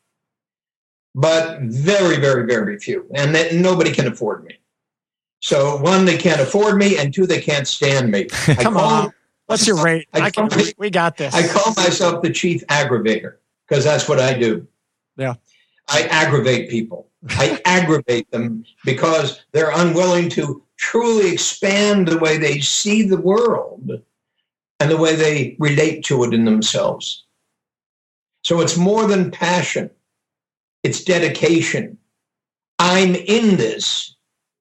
But very, very, very few. And that nobody can afford me. So one, they can't afford me, and two, they can't stand me. Come on. What's your rate? I I can, call, we got this. I call myself the chief aggravator because that's what I do. Yeah. I aggravate people. I aggravate them because they're unwilling to truly expand the way they see the world and the way they relate to it in themselves. So it's more than passion. It's dedication. I'm in this,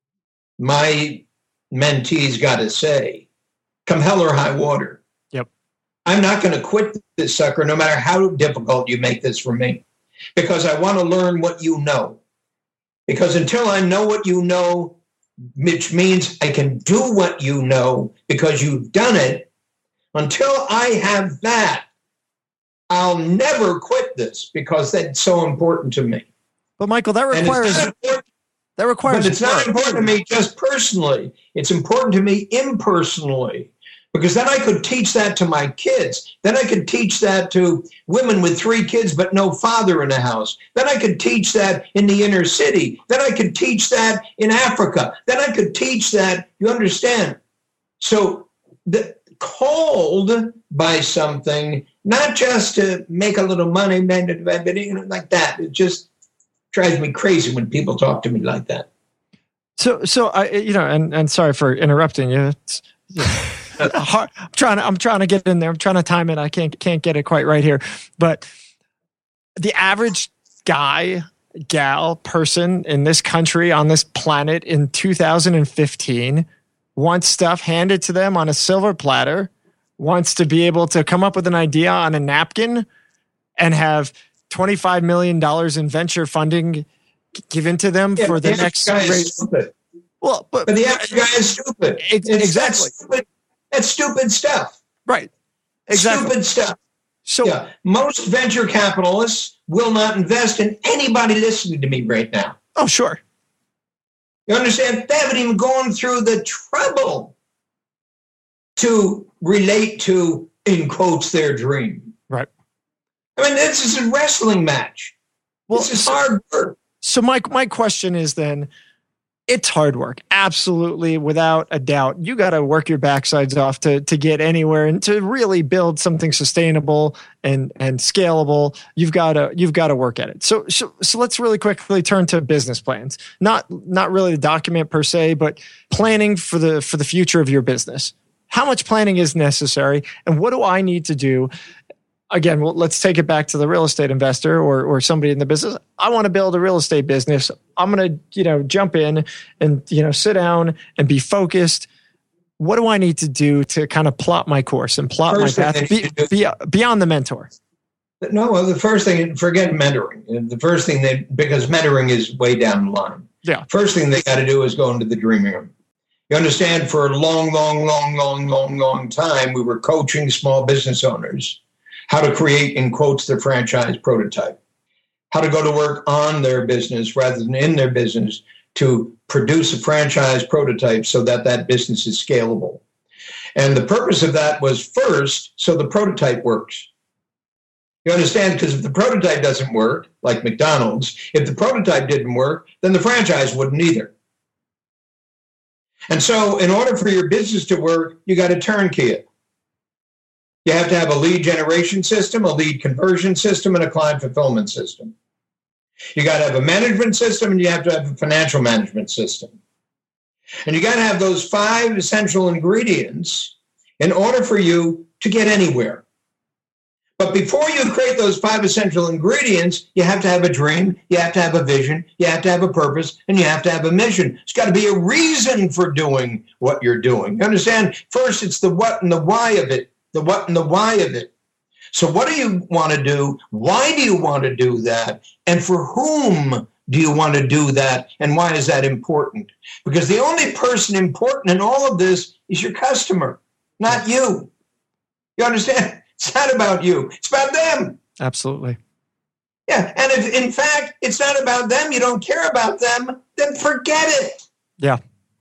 my mentees got to say, come hell or high water. Yep. I'm not going to quit this sucker no matter how difficult you make this for me, because I want to learn what you know. Because until I know what you know, which means I can do what you know because you've done it, until I have that, I'll never quit this because that's so important to me. But Michael, that requires That requires. But it's not important to me just personally. It's important to me impersonally, because then I could teach that to my kids. Then I could teach that to women with three kids but no father in the house. Then I could teach that in the inner city. Then I could teach that in Africa. Then I could teach that, you understand? So the called by something, not just to make a little money, like that. It just drives me crazy when people talk to me like that. So, so I, you know, and, and sorry for interrupting you. It's, you know, hard, I'm trying to, I'm trying to get in there. I'm trying to time it. I can't, can't get it quite right here. But the average guy, gal, person in this country, on this planet in two thousand fifteen wants stuff handed to them on a silver platter, wants to be able to come up with an idea on a napkin and have twenty-five million dollars in venture funding given to them yeah, for the, the next guy is stupid. Well, but, but the average guy is stupid. It's, it's exactly. That's stupid, that's stupid stuff. Right. Exactly. Stupid stuff. So yeah, most venture capitalists will not invest in anybody listening to me right now. Oh, sure. You understand? They haven't even gone through the trouble to relate to, in quotes, their dream. Right. I mean, this is a wrestling match. Well, this is so, hard work. So my my question is then, it's hard work. Absolutely, without a doubt. You got to work your backsides off to to get anywhere and to really build something sustainable and and scalable. You've got to you've got to work at it. So so so let's really quickly turn to business plans. Not not really the document per se, but planning for the for the future of your business. How much planning is necessary, and what do I need to do? Again, well, let's take it back to the real estate investor or or somebody in the business. I want to build a real estate business. I'm going to, you know, jump in and, you know, sit down and be focused. What do I need to do to kind of plot my course and plot first my path be, be, beyond the mentor? No, well, the first thing, forget mentoring. The first thing they, because mentoring is way down the line. Yeah. First thing they got to do is go into the dreaming room. You understand, for a long, long, long, long, long, long time, we were coaching small business owners how to create, in quotes, their franchise prototype, how to go to work on their business rather than in their business to produce a franchise prototype so that that business is scalable. And the purpose of that was first, so the prototype works. You understand? Because if the prototype doesn't work, like McDonald's, if the prototype didn't work, then the franchise wouldn't either. And so in order for your business to work, you got to turnkey it. You have to have a lead generation system, a lead conversion system, and a client fulfillment system. You got to have a management system, and you have to have a financial management system. And you got to have those five essential ingredients in order for you to get anywhere. But before you create those five essential ingredients, you have to have a dream, you have to have a vision, you have to have a purpose, and you have to have a mission. There's got to be a reason for doing what you're doing. You understand? First, it's the what and the why of it. The what and the why of it. So what do you want to do? Why do you want to do that? And for whom do you want to do that? And why is that important? Because the only person important in all of this is your customer, not you. You understand? It's not about you. It's about them. Absolutely. Yeah. And if, in fact, it's not about them, you don't care about them, then forget it. Yeah.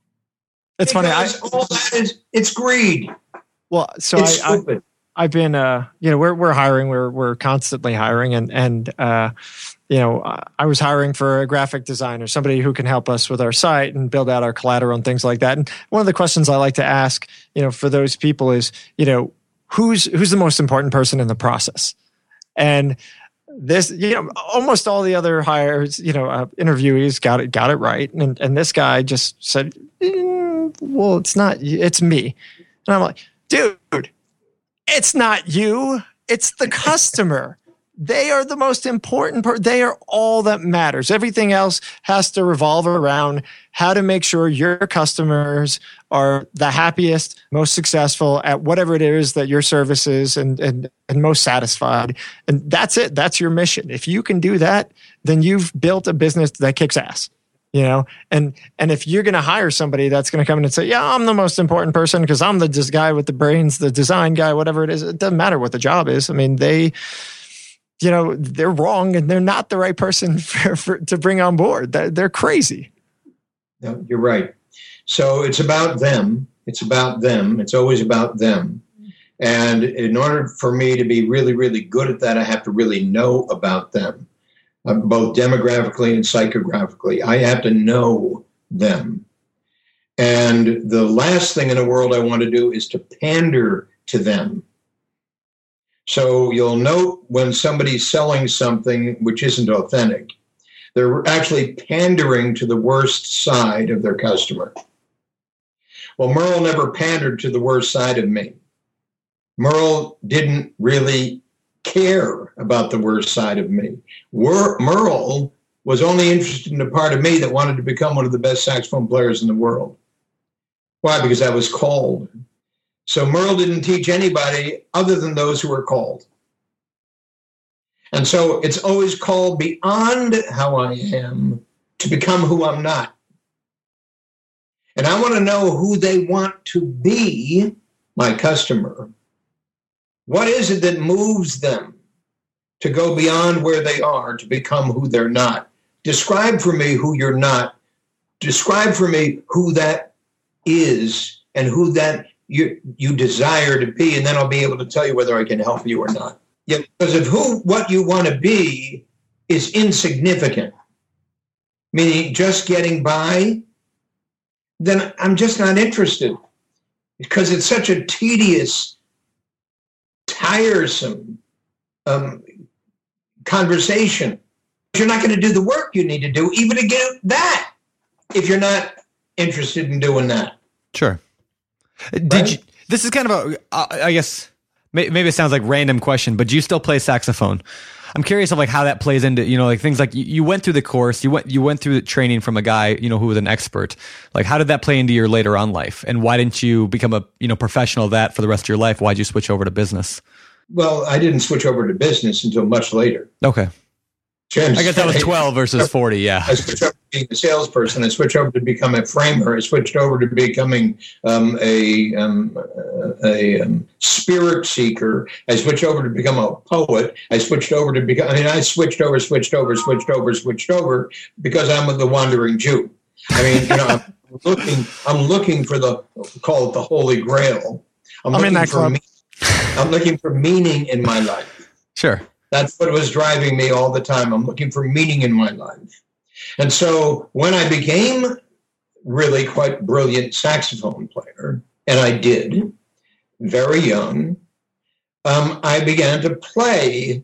It's funny. I, all that is, it's greed. Well, so I, I, I've been, uh, you know, we're we're hiring, we're we're constantly hiring, and and uh, you know, I was hiring for a graphic designer, somebody who can help us with our site and build out our collateral and things like that. And one of the questions I like to ask, you know, for those people is, you know, who's who's the most important person in the process? And this, you know, almost all the other hires, you know, uh, interviewees got it got it right, and and this guy just said, mm, well, it's not, it's me, and I'm like, dude, it's not you. It's the customer. They are the most important part. They are all that matters. Everything else has to revolve around how to make sure your customers are the happiest, most successful at whatever it is that your service is, and, and, and most satisfied. And that's it. That's your mission. If you can do that, then you've built a business that kicks ass. You know, and and if you're going to hire somebody that's going to come in and say, yeah, I'm the most important person because I'm the this guy with the brains, the design guy, whatever it is, it doesn't matter what the job is. I mean, they, you know, they're wrong and they're not the right person for, for, to bring on board. They're, they're crazy. No, you're right. So it's about them. It's about them. It's always about them. And in order for me to be really, really good at that, I have to really know about them, uh, both demographically and psychographically. I have to know them. And the last thing in the world I want to do is to pander to them. So you'll note when somebody's selling something which isn't authentic, they're actually pandering to the worst side of their customer. Well, Merle never pandered to the worst side of me. Merle didn't really care about the worst side of me. Merle was only interested in the part of me that wanted to become one of the best saxophone players in the world. Why? Because I was called. So Merle didn't teach anybody other than those who were called. And so it's always called beyond how I am to become who I'm not. And I want to know who they want to be, my customer. What is it that moves them to go beyond where they are, to become who they're not? Describe for me who you're not. Describe for me who that is and who that you you desire to be, and then I'll be able to tell you whether I can help you or not. Yeah, because if who what you want to be is insignificant, meaning just getting by, then I'm just not interested, because it's such a tedious, tiresome um, conversation. You're not going to do the work you need to do, even to get that, if you're not interested in doing that. Sure. Did Right? you, this is kind of a, uh, I guess, may, maybe it sounds like a random question, but do you still play saxophone? I'm curious of like how that plays into, you know, like things like you, you went through the course, you went, you went through the training from a guy, you know, who was an expert. Like, how did that play into your later on life? And why didn't you become a, you know, professional of that for the rest of your life? Why'd you switch over to business? Well, I didn't switch over to business until much later. Okay. James, I guess that was twelve versus forty. Yeah. I switched over to being a salesperson. I switched over to become a framer. I switched over to becoming um, a, um, a um, spirit seeker. I switched over to become a poet. I switched over to become, I mean, I switched over, switched over, switched over, switched over because I'm the wandering Jew. I mean, you know, I'm looking, I'm looking for the, call it the Holy Grail. I'm, I'm looking in that for club. me- I'm looking for meaning in my life. Sure. That's what was driving me all the time. I'm looking for meaning in my life. And so when I became really quite brilliant saxophone player, and I did, very young, um, I began to play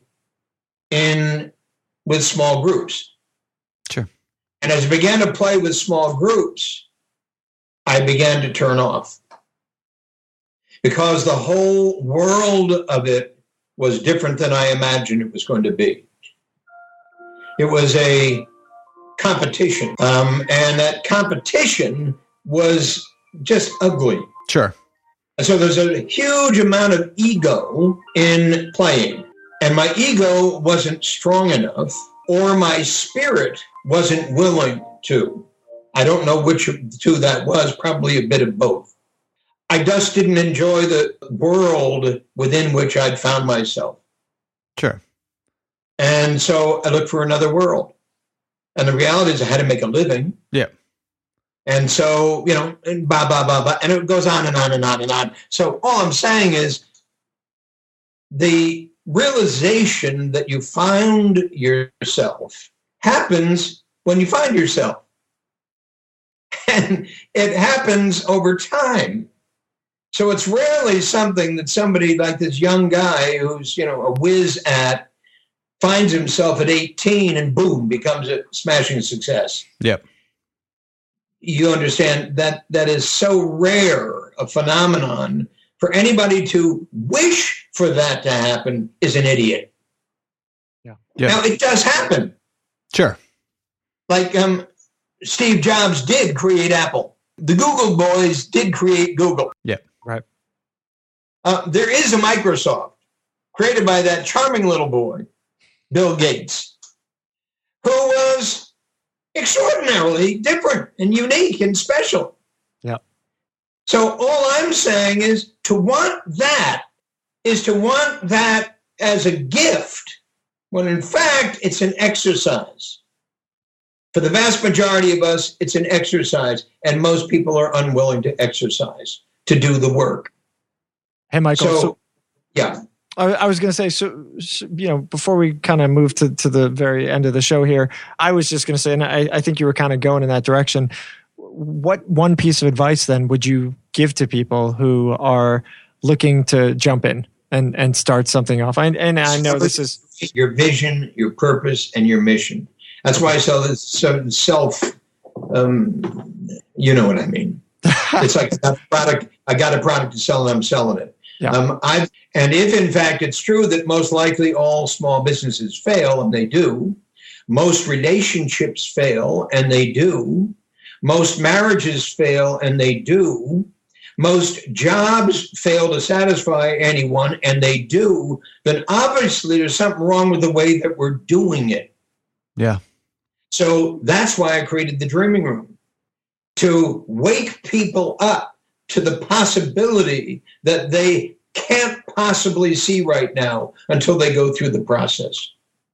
in with small groups. Sure. And as I began to play with small groups, I began to turn off. Because the whole world of it was different than I imagined it was going to be. It was a competition, um, and that competition was just ugly. Sure. So there's a huge amount of ego in playing, and my ego wasn't strong enough, or my spirit wasn't willing to. I don't know which of the two that was, probably a bit of both. I just didn't enjoy the world within which I'd found myself. Sure. And so I looked for another world. And the reality is I had to make a living. Yeah. And so, you know, and blah, blah, blah, blah. And it goes on and on and on and on. So all I'm saying is the realization that you found yourself happens when you find yourself. And it happens over time. So it's rarely something that somebody like this young guy who's, you know, a whiz at finds himself at eighteen and boom, becomes a smashing success. Yep. You understand that that is so rare a phenomenon. For anybody to wish for that to happen is an idiot. Yeah. Yeah. Now it does happen. Sure. Like um, Steve Jobs did create Apple. The Google boys did create Google. Yeah. Right. Uh, there is a Microsoft created by that charming little boy, Bill Gates, who was extraordinarily different and unique and special. Yeah. So all I'm saying is to want that is to want that as a gift, when in fact it's an exercise. For the vast majority of us, it's an exercise, and most people are unwilling to exercise, to do the work. Hey, Michael. So, so yeah. I, I was going to say, so, so, you know, before we kind of move to, to the very end of the show here, I was just going to say, and I, I think you were kind of going in that direction. What one piece of advice then would you give to people who are looking to jump in and, and start something off? I, and I know this is your vision, your purpose, and your mission. That's why I sell this self, um, you know what I mean. It's like a product. I got a product to sell and I'm selling it. Yeah. Um, I and if in fact it's true that most likely all small businesses fail, and they do, most relationships fail, and they do, most marriages fail, and they do, most jobs fail to satisfy anyone, and they do, then obviously there's something wrong with the way that we're doing it. Yeah. So that's why I created the Dreaming Room, to wake people up to the possibility that they can't possibly see right now until they go through the process.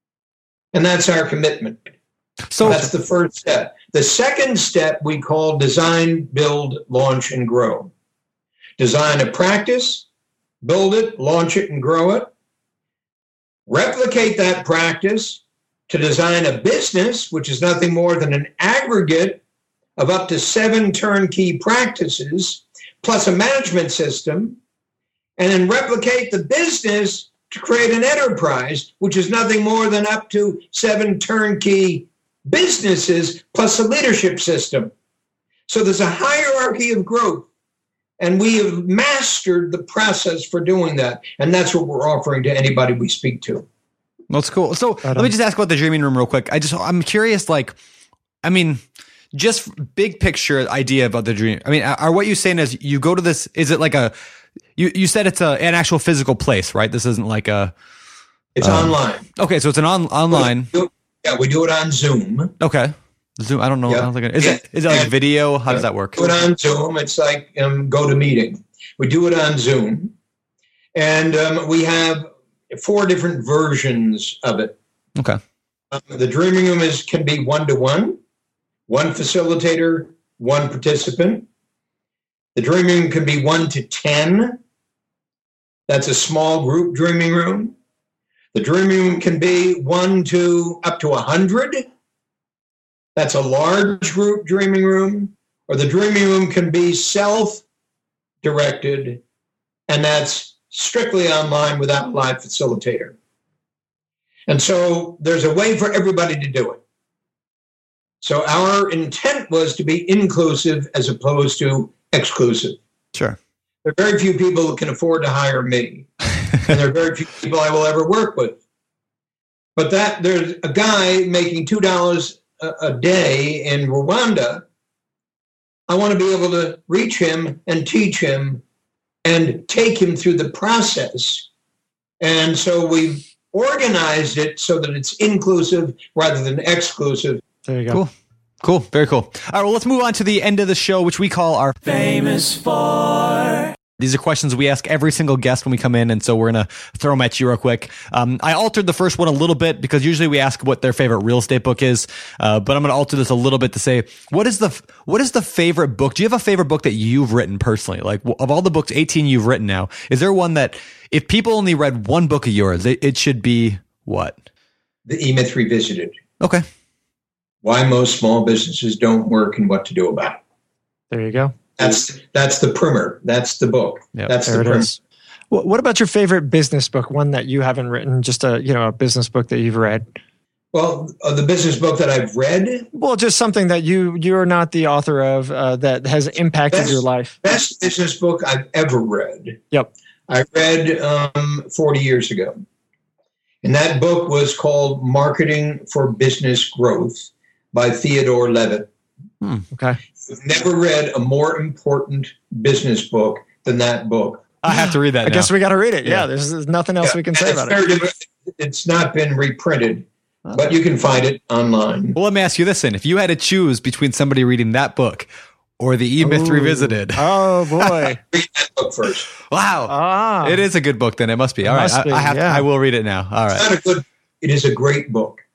And that's our commitment. So that's the first step. The second step we call design, build, launch, and grow. Design a practice, build it, launch it, and grow it. Replicate that practice to design a business, which is nothing more than an aggregate of up to seven turnkey practices, plus a management system, and then replicate the business to create an enterprise, which is nothing more than up to seven turnkey businesses, plus a leadership system. So there's a hierarchy of growth, and we have mastered the process for doing that, and that's what we're offering to anybody we speak to. That's cool. So let me just ask about the Dreaming Room real quick. I just, I'm curious, like, I mean, just big picture idea about the dream. I mean, are what you're saying is you go to this, is it like a, you, you said it's a, an actual physical place, right? This isn't like a, it's um, online. Okay. So it's an on, online. We do, yeah. We do it on Zoom. Okay. Zoom. I don't know. Yep. I don't think it, is it, is it like and, video? How does that work? We do it on Zoom. It's like um, GoToMeeting. We do it on Zoom, and um, we have four different versions of it. Okay. Um, the Dreaming Room is can be one-to-one, one facilitator, one participant. The Dreaming Room can be one to ten. That's a small group Dreaming Room. The Dreaming Room can be one to up to one hundred. That's a large group Dreaming Room. Or the Dreaming Room can be self-directed, and that's strictly online without a live facilitator. And so there's a way for everybody to do it. So our intent was to be inclusive as opposed to exclusive. Sure. There are very few people who can afford to hire me, and there are very few people I will ever work with. But that there's a guy making two dollars a, a day in Rwanda. I want to be able to reach him and teach him and take him through the process. And so we've organized it so that it's inclusive rather than exclusive. There you go. Cool. Cool. Very cool. All right. Well, let's move on to the end of the show, which we call our Famous Four. These are questions we ask every single guest when we come in, and so we're going to throw them at you real quick. Um, I altered the first one a little bit because usually we ask what their favorite real estate book is, uh, but I'm going to alter this a little bit to say, what is the what is the favorite book? Do you have a favorite book that you've written personally? Like, of all the books, eighteen you've written now, is there one that if people only read one book of yours, it, it should be what? The E-Myth Revisited. Okay. Why most small businesses don't work and what to do about it. There you go. That's that's the primer. That's the book. Yep, that's there the it primer. is. What, what about your favorite business book? One that you haven't written, just a you know a business book that you've read. Well, uh, the business book that I've read. Well, just something that you you're not the author of uh, that has impacted best, your life. Best business book I've ever read. Yep. I read um, forty years ago, and that book was called "Marketing for Business Growth" by Theodore Levitt. Hmm, okay. I've never read a more important business book than that book. I have to read that I now. guess we got to read it. Yeah, Yeah. there's, there's nothing else Yeah, we can and say it's about it. very- It's not been reprinted, but you can find it online. Well, let me ask you this then. If you had to choose between somebody reading that book or the E-Myth Ooh. Revisited. Oh boy! Read that book first. Wow. Ah, It is a good book then. It must be. It All right. must I, be, I have yeah. to, I will read it now. All It's right. not a good. It is a great book.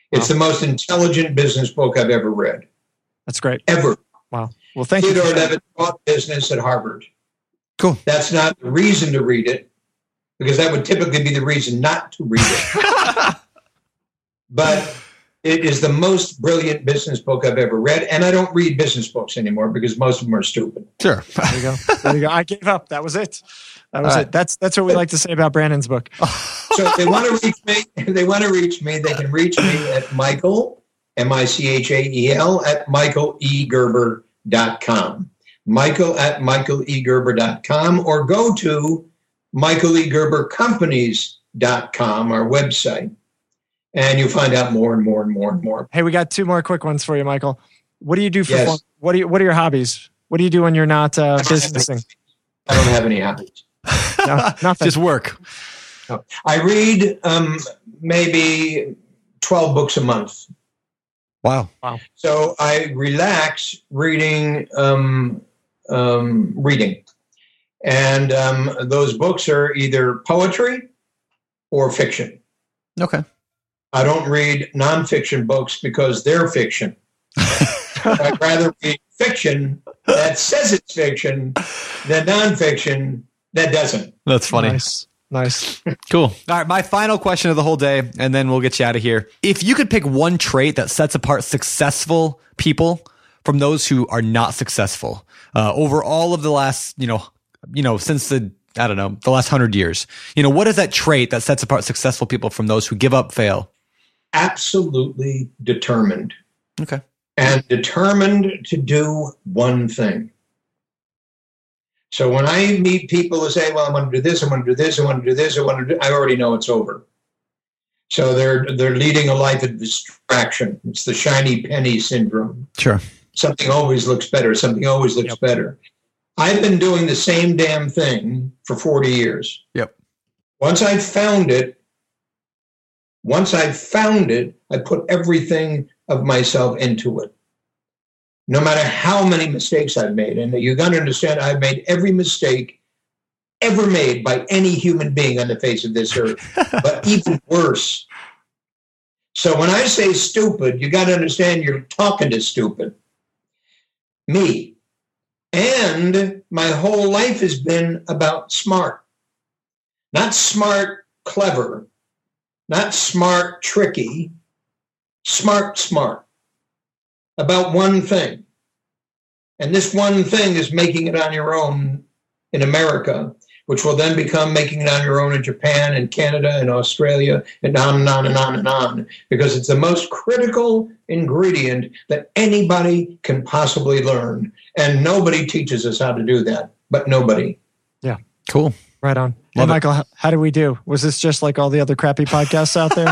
It's Wow. the most intelligent business book I've ever read, That's great. ever. Wow. Well, thank Theodore you. for Levitt taught business at Harvard. Cool. That's not the reason to read it, because that would typically be the reason not to read it. But it is the most brilliant business book I've ever read. And I don't read business books anymore because most of them are stupid. Sure. There you go. There you go. I gave up. That was it. That was All it. right. That's that's what we like to say about Brandon's book. So if they want to reach me, if they want to reach me, they can reach me at Michael, M I C H A E L, at michael e gerber dot com. Michael at michael e gerber dot com, or go to michael e gerber companies dot com, our website, and you'll find out more and more and more and more. Hey, we got two more quick ones for you, Michael. What do you do for Yes. fun? What do you What are your hobbies? What do you do when you're not uh, I don't have businessing? I don't have any hobbies. No, nothing. Just work. I read um, maybe twelve books a month. Wow. So I relax reading, um, um, reading, and um, those books are either poetry or fiction. Okay. I don't read nonfiction books because they're fiction. I'd rather read fiction that says it's fiction than nonfiction that doesn't. That's funny. Nice. Nice. Cool. All right. My final question of the whole day, and then we'll get you out of here. If you could pick one trait that sets apart successful people from those who are not successful uh, over all of the last, you know, you know, since the, I don't know, the last hundred years, you know, what is that trait that sets apart successful people from those who give up, fail? Absolutely determined. Okay. And determined to do one thing. So when I meet people who say, well, I want to do this, I want to do this, I want to do this, I want to do, I already know it's over. So they're they're leading a life of distraction. It's the shiny penny syndrome. Sure. Something always looks better. Something always looks Yep. better. I've been doing the same damn thing for forty years. Yep. Once I found it, once I found it, I put everything of myself into it. No matter how many mistakes I've made. And you got to understand, I've made every mistake ever made by any human being on the face of this earth, but even worse. So when I say stupid, you got to understand you're talking to stupid. Me. And my whole life has been about smart. Not smart, clever. Not smart, tricky. Smart, smart. About one thing. And this one thing is making it on your own in America, which will then become making it on your own in Japan and Canada and Australia and on and on and on and on, because it's the most critical ingredient that anybody can possibly learn. And nobody teaches us how to do that, but nobody. Yeah. Cool. Right on. Hey, Love it. Michael, how, how did we do? Was this just like all the other crappy podcasts out there?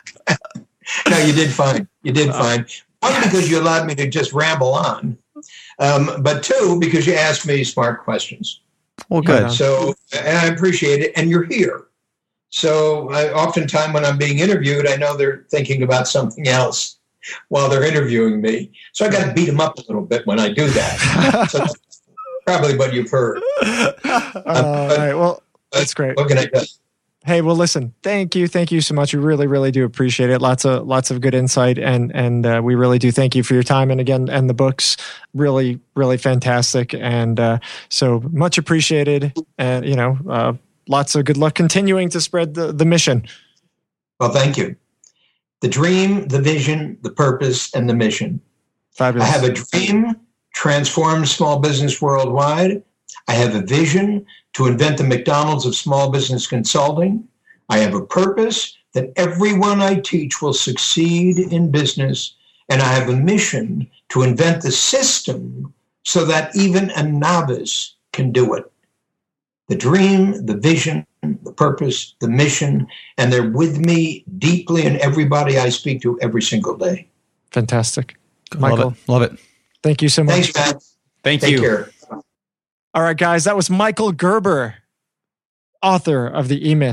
No, you did fine. You did fine. One, because you allowed me to just ramble on. Um, but two, because you asked me smart questions. Well, good. Yeah. So, and I appreciate it. And you're here. So I, oftentimes when I'm being interviewed, I know they're thinking about something else while they're interviewing me. So I got to beat them up a little bit when I do that. So that's probably what you've heard. Uh, all right. Well, that's great. What can I do? Hey, well, listen, thank you. Thank you so much. We really, really do appreciate it. Lots of, lots of good insight. And, and, uh, we really do thank you for your time. And again, and the books really, really fantastic. And, uh, so much appreciated. And, you know, uh, lots of good luck continuing to spread the, the mission. Well, thank you. The dream, the vision, the purpose, and the mission. Fabulous. I have a dream, transform small business worldwide. I have a vision to invent the McDonald's of small business consulting. I have a purpose that everyone I teach will succeed in business. And I have a mission to invent the system so that even a novice can do it. The dream, the vision, the purpose, the mission, and they're with me deeply in everybody I speak to every single day. Fantastic. Michael, Love it. Love it. thank you so much. Thanks, Matt. Thank Take you. care. All right, guys, that was Michael Gerber, author of the E-Myth,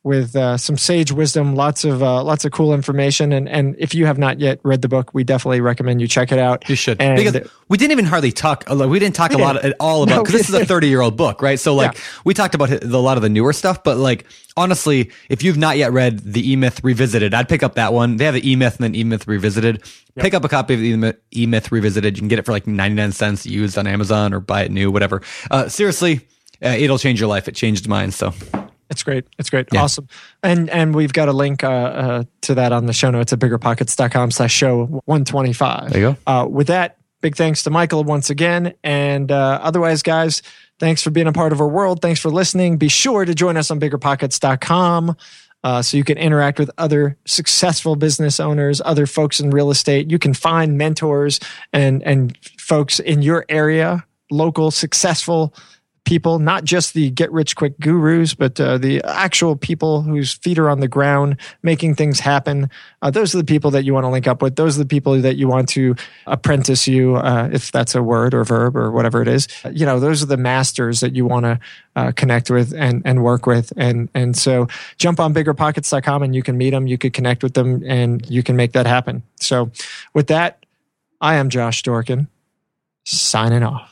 with uh, some sage wisdom, lots of uh, lots of cool information. And and if you have not yet read the book, we definitely recommend you check it out. You should. And because we didn't even hardly talk, we didn't talk we a didn't. lot at all about, because No, this is a thirty-year-old book, right? So like, Yeah. we talked about a lot of the newer stuff, but like, honestly, if you've not yet read the E-Myth Revisited, I'd pick up that one. They have the E-Myth and then E-Myth Revisited. Yep. Pick up a copy of the E-Myth- E-Myth Revisited. You can get it for like ninety-nine cents used on Amazon or buy it new, whatever. Uh, seriously, uh, it'll change your life. It changed mine, so... It's great. It's great. Yeah. Awesome. And and we've got a link uh, uh, to that on the show notes at biggerpockets.com slash show 125. There you go. Uh, with that, big thanks to Michael once again. And uh, otherwise, guys, thanks for being a part of our world. Thanks for listening. Be sure to join us on bigger pockets dot com uh, so you can interact with other successful business owners, other folks in real estate. You can find mentors and and folks in your area, local, successful people, not just the get rich quick gurus, but uh, the actual people whose feet are on the ground making things happen. Uh, those are the people that you want to link up with. Those are the people that you want to apprentice you, uh, if that's a word or verb or whatever it is. You know, those are the masters that you want to uh, connect with and, and work with. And, and so jump on bigger pockets dot com and you can meet them, you could connect with them, and you can make that happen. So with that, I am Josh Dorkin, signing off.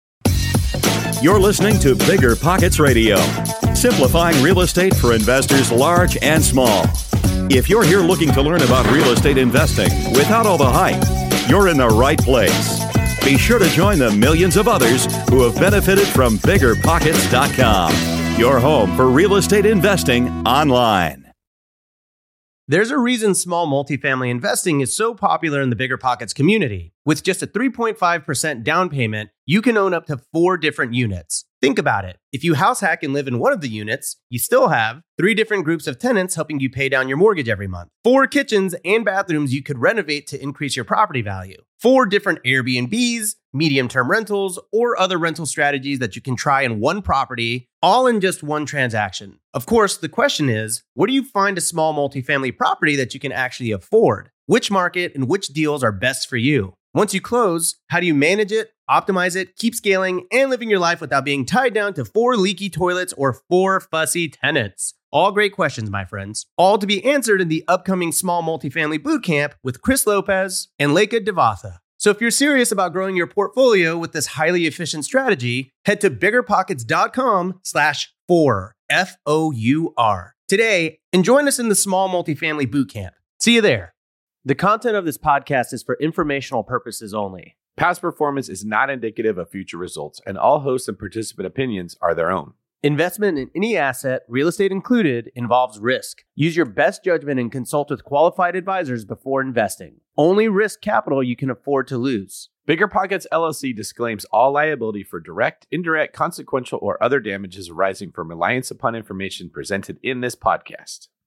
You're listening to Bigger Pockets Radio, simplifying real estate for investors large and small. If you're here looking to learn about real estate investing without all the hype, you're in the right place. Be sure to join the millions of others who have benefited from bigger pockets dot com, your home for real estate investing online. There's a reason small multifamily investing is so popular in the Bigger Pockets community. With just a three point five percent down payment, you can own up to four different units. Think about it. If you house hack and live in one of the units, you still have three different groups of tenants helping you pay down your mortgage every month, four kitchens and bathrooms you could renovate to increase your property value, four different Airbnbs, medium-term rentals, or other rental strategies that you can try in one property, all in just one transaction. Of course, the question is, where do you find a small multifamily property that you can actually afford? Which market and which deals are best for you? Once you close, how do you manage it, optimize it, keep scaling, and living your life without being tied down to four leaky toilets or four fussy tenants? All great questions, my friends. All to be answered in the upcoming Small Multifamily Bootcamp with Chris Lopez and Leica Devatha. So if you're serious about growing your portfolio with this highly efficient strategy, head to bigger pockets dot com slash four, F O U R, today and join us in the Small Multifamily Bootcamp. See you there. The content of this podcast is for informational purposes only. Past performance is not indicative of future results, and all hosts and participant opinions are their own. Investment in any asset, real estate included, involves risk. Use your best judgment and consult with qualified advisors before investing. Only risk capital you can afford to lose. Bigger Pockets L L C disclaims all liability for direct, indirect, consequential, or other damages arising from reliance upon information presented in this podcast.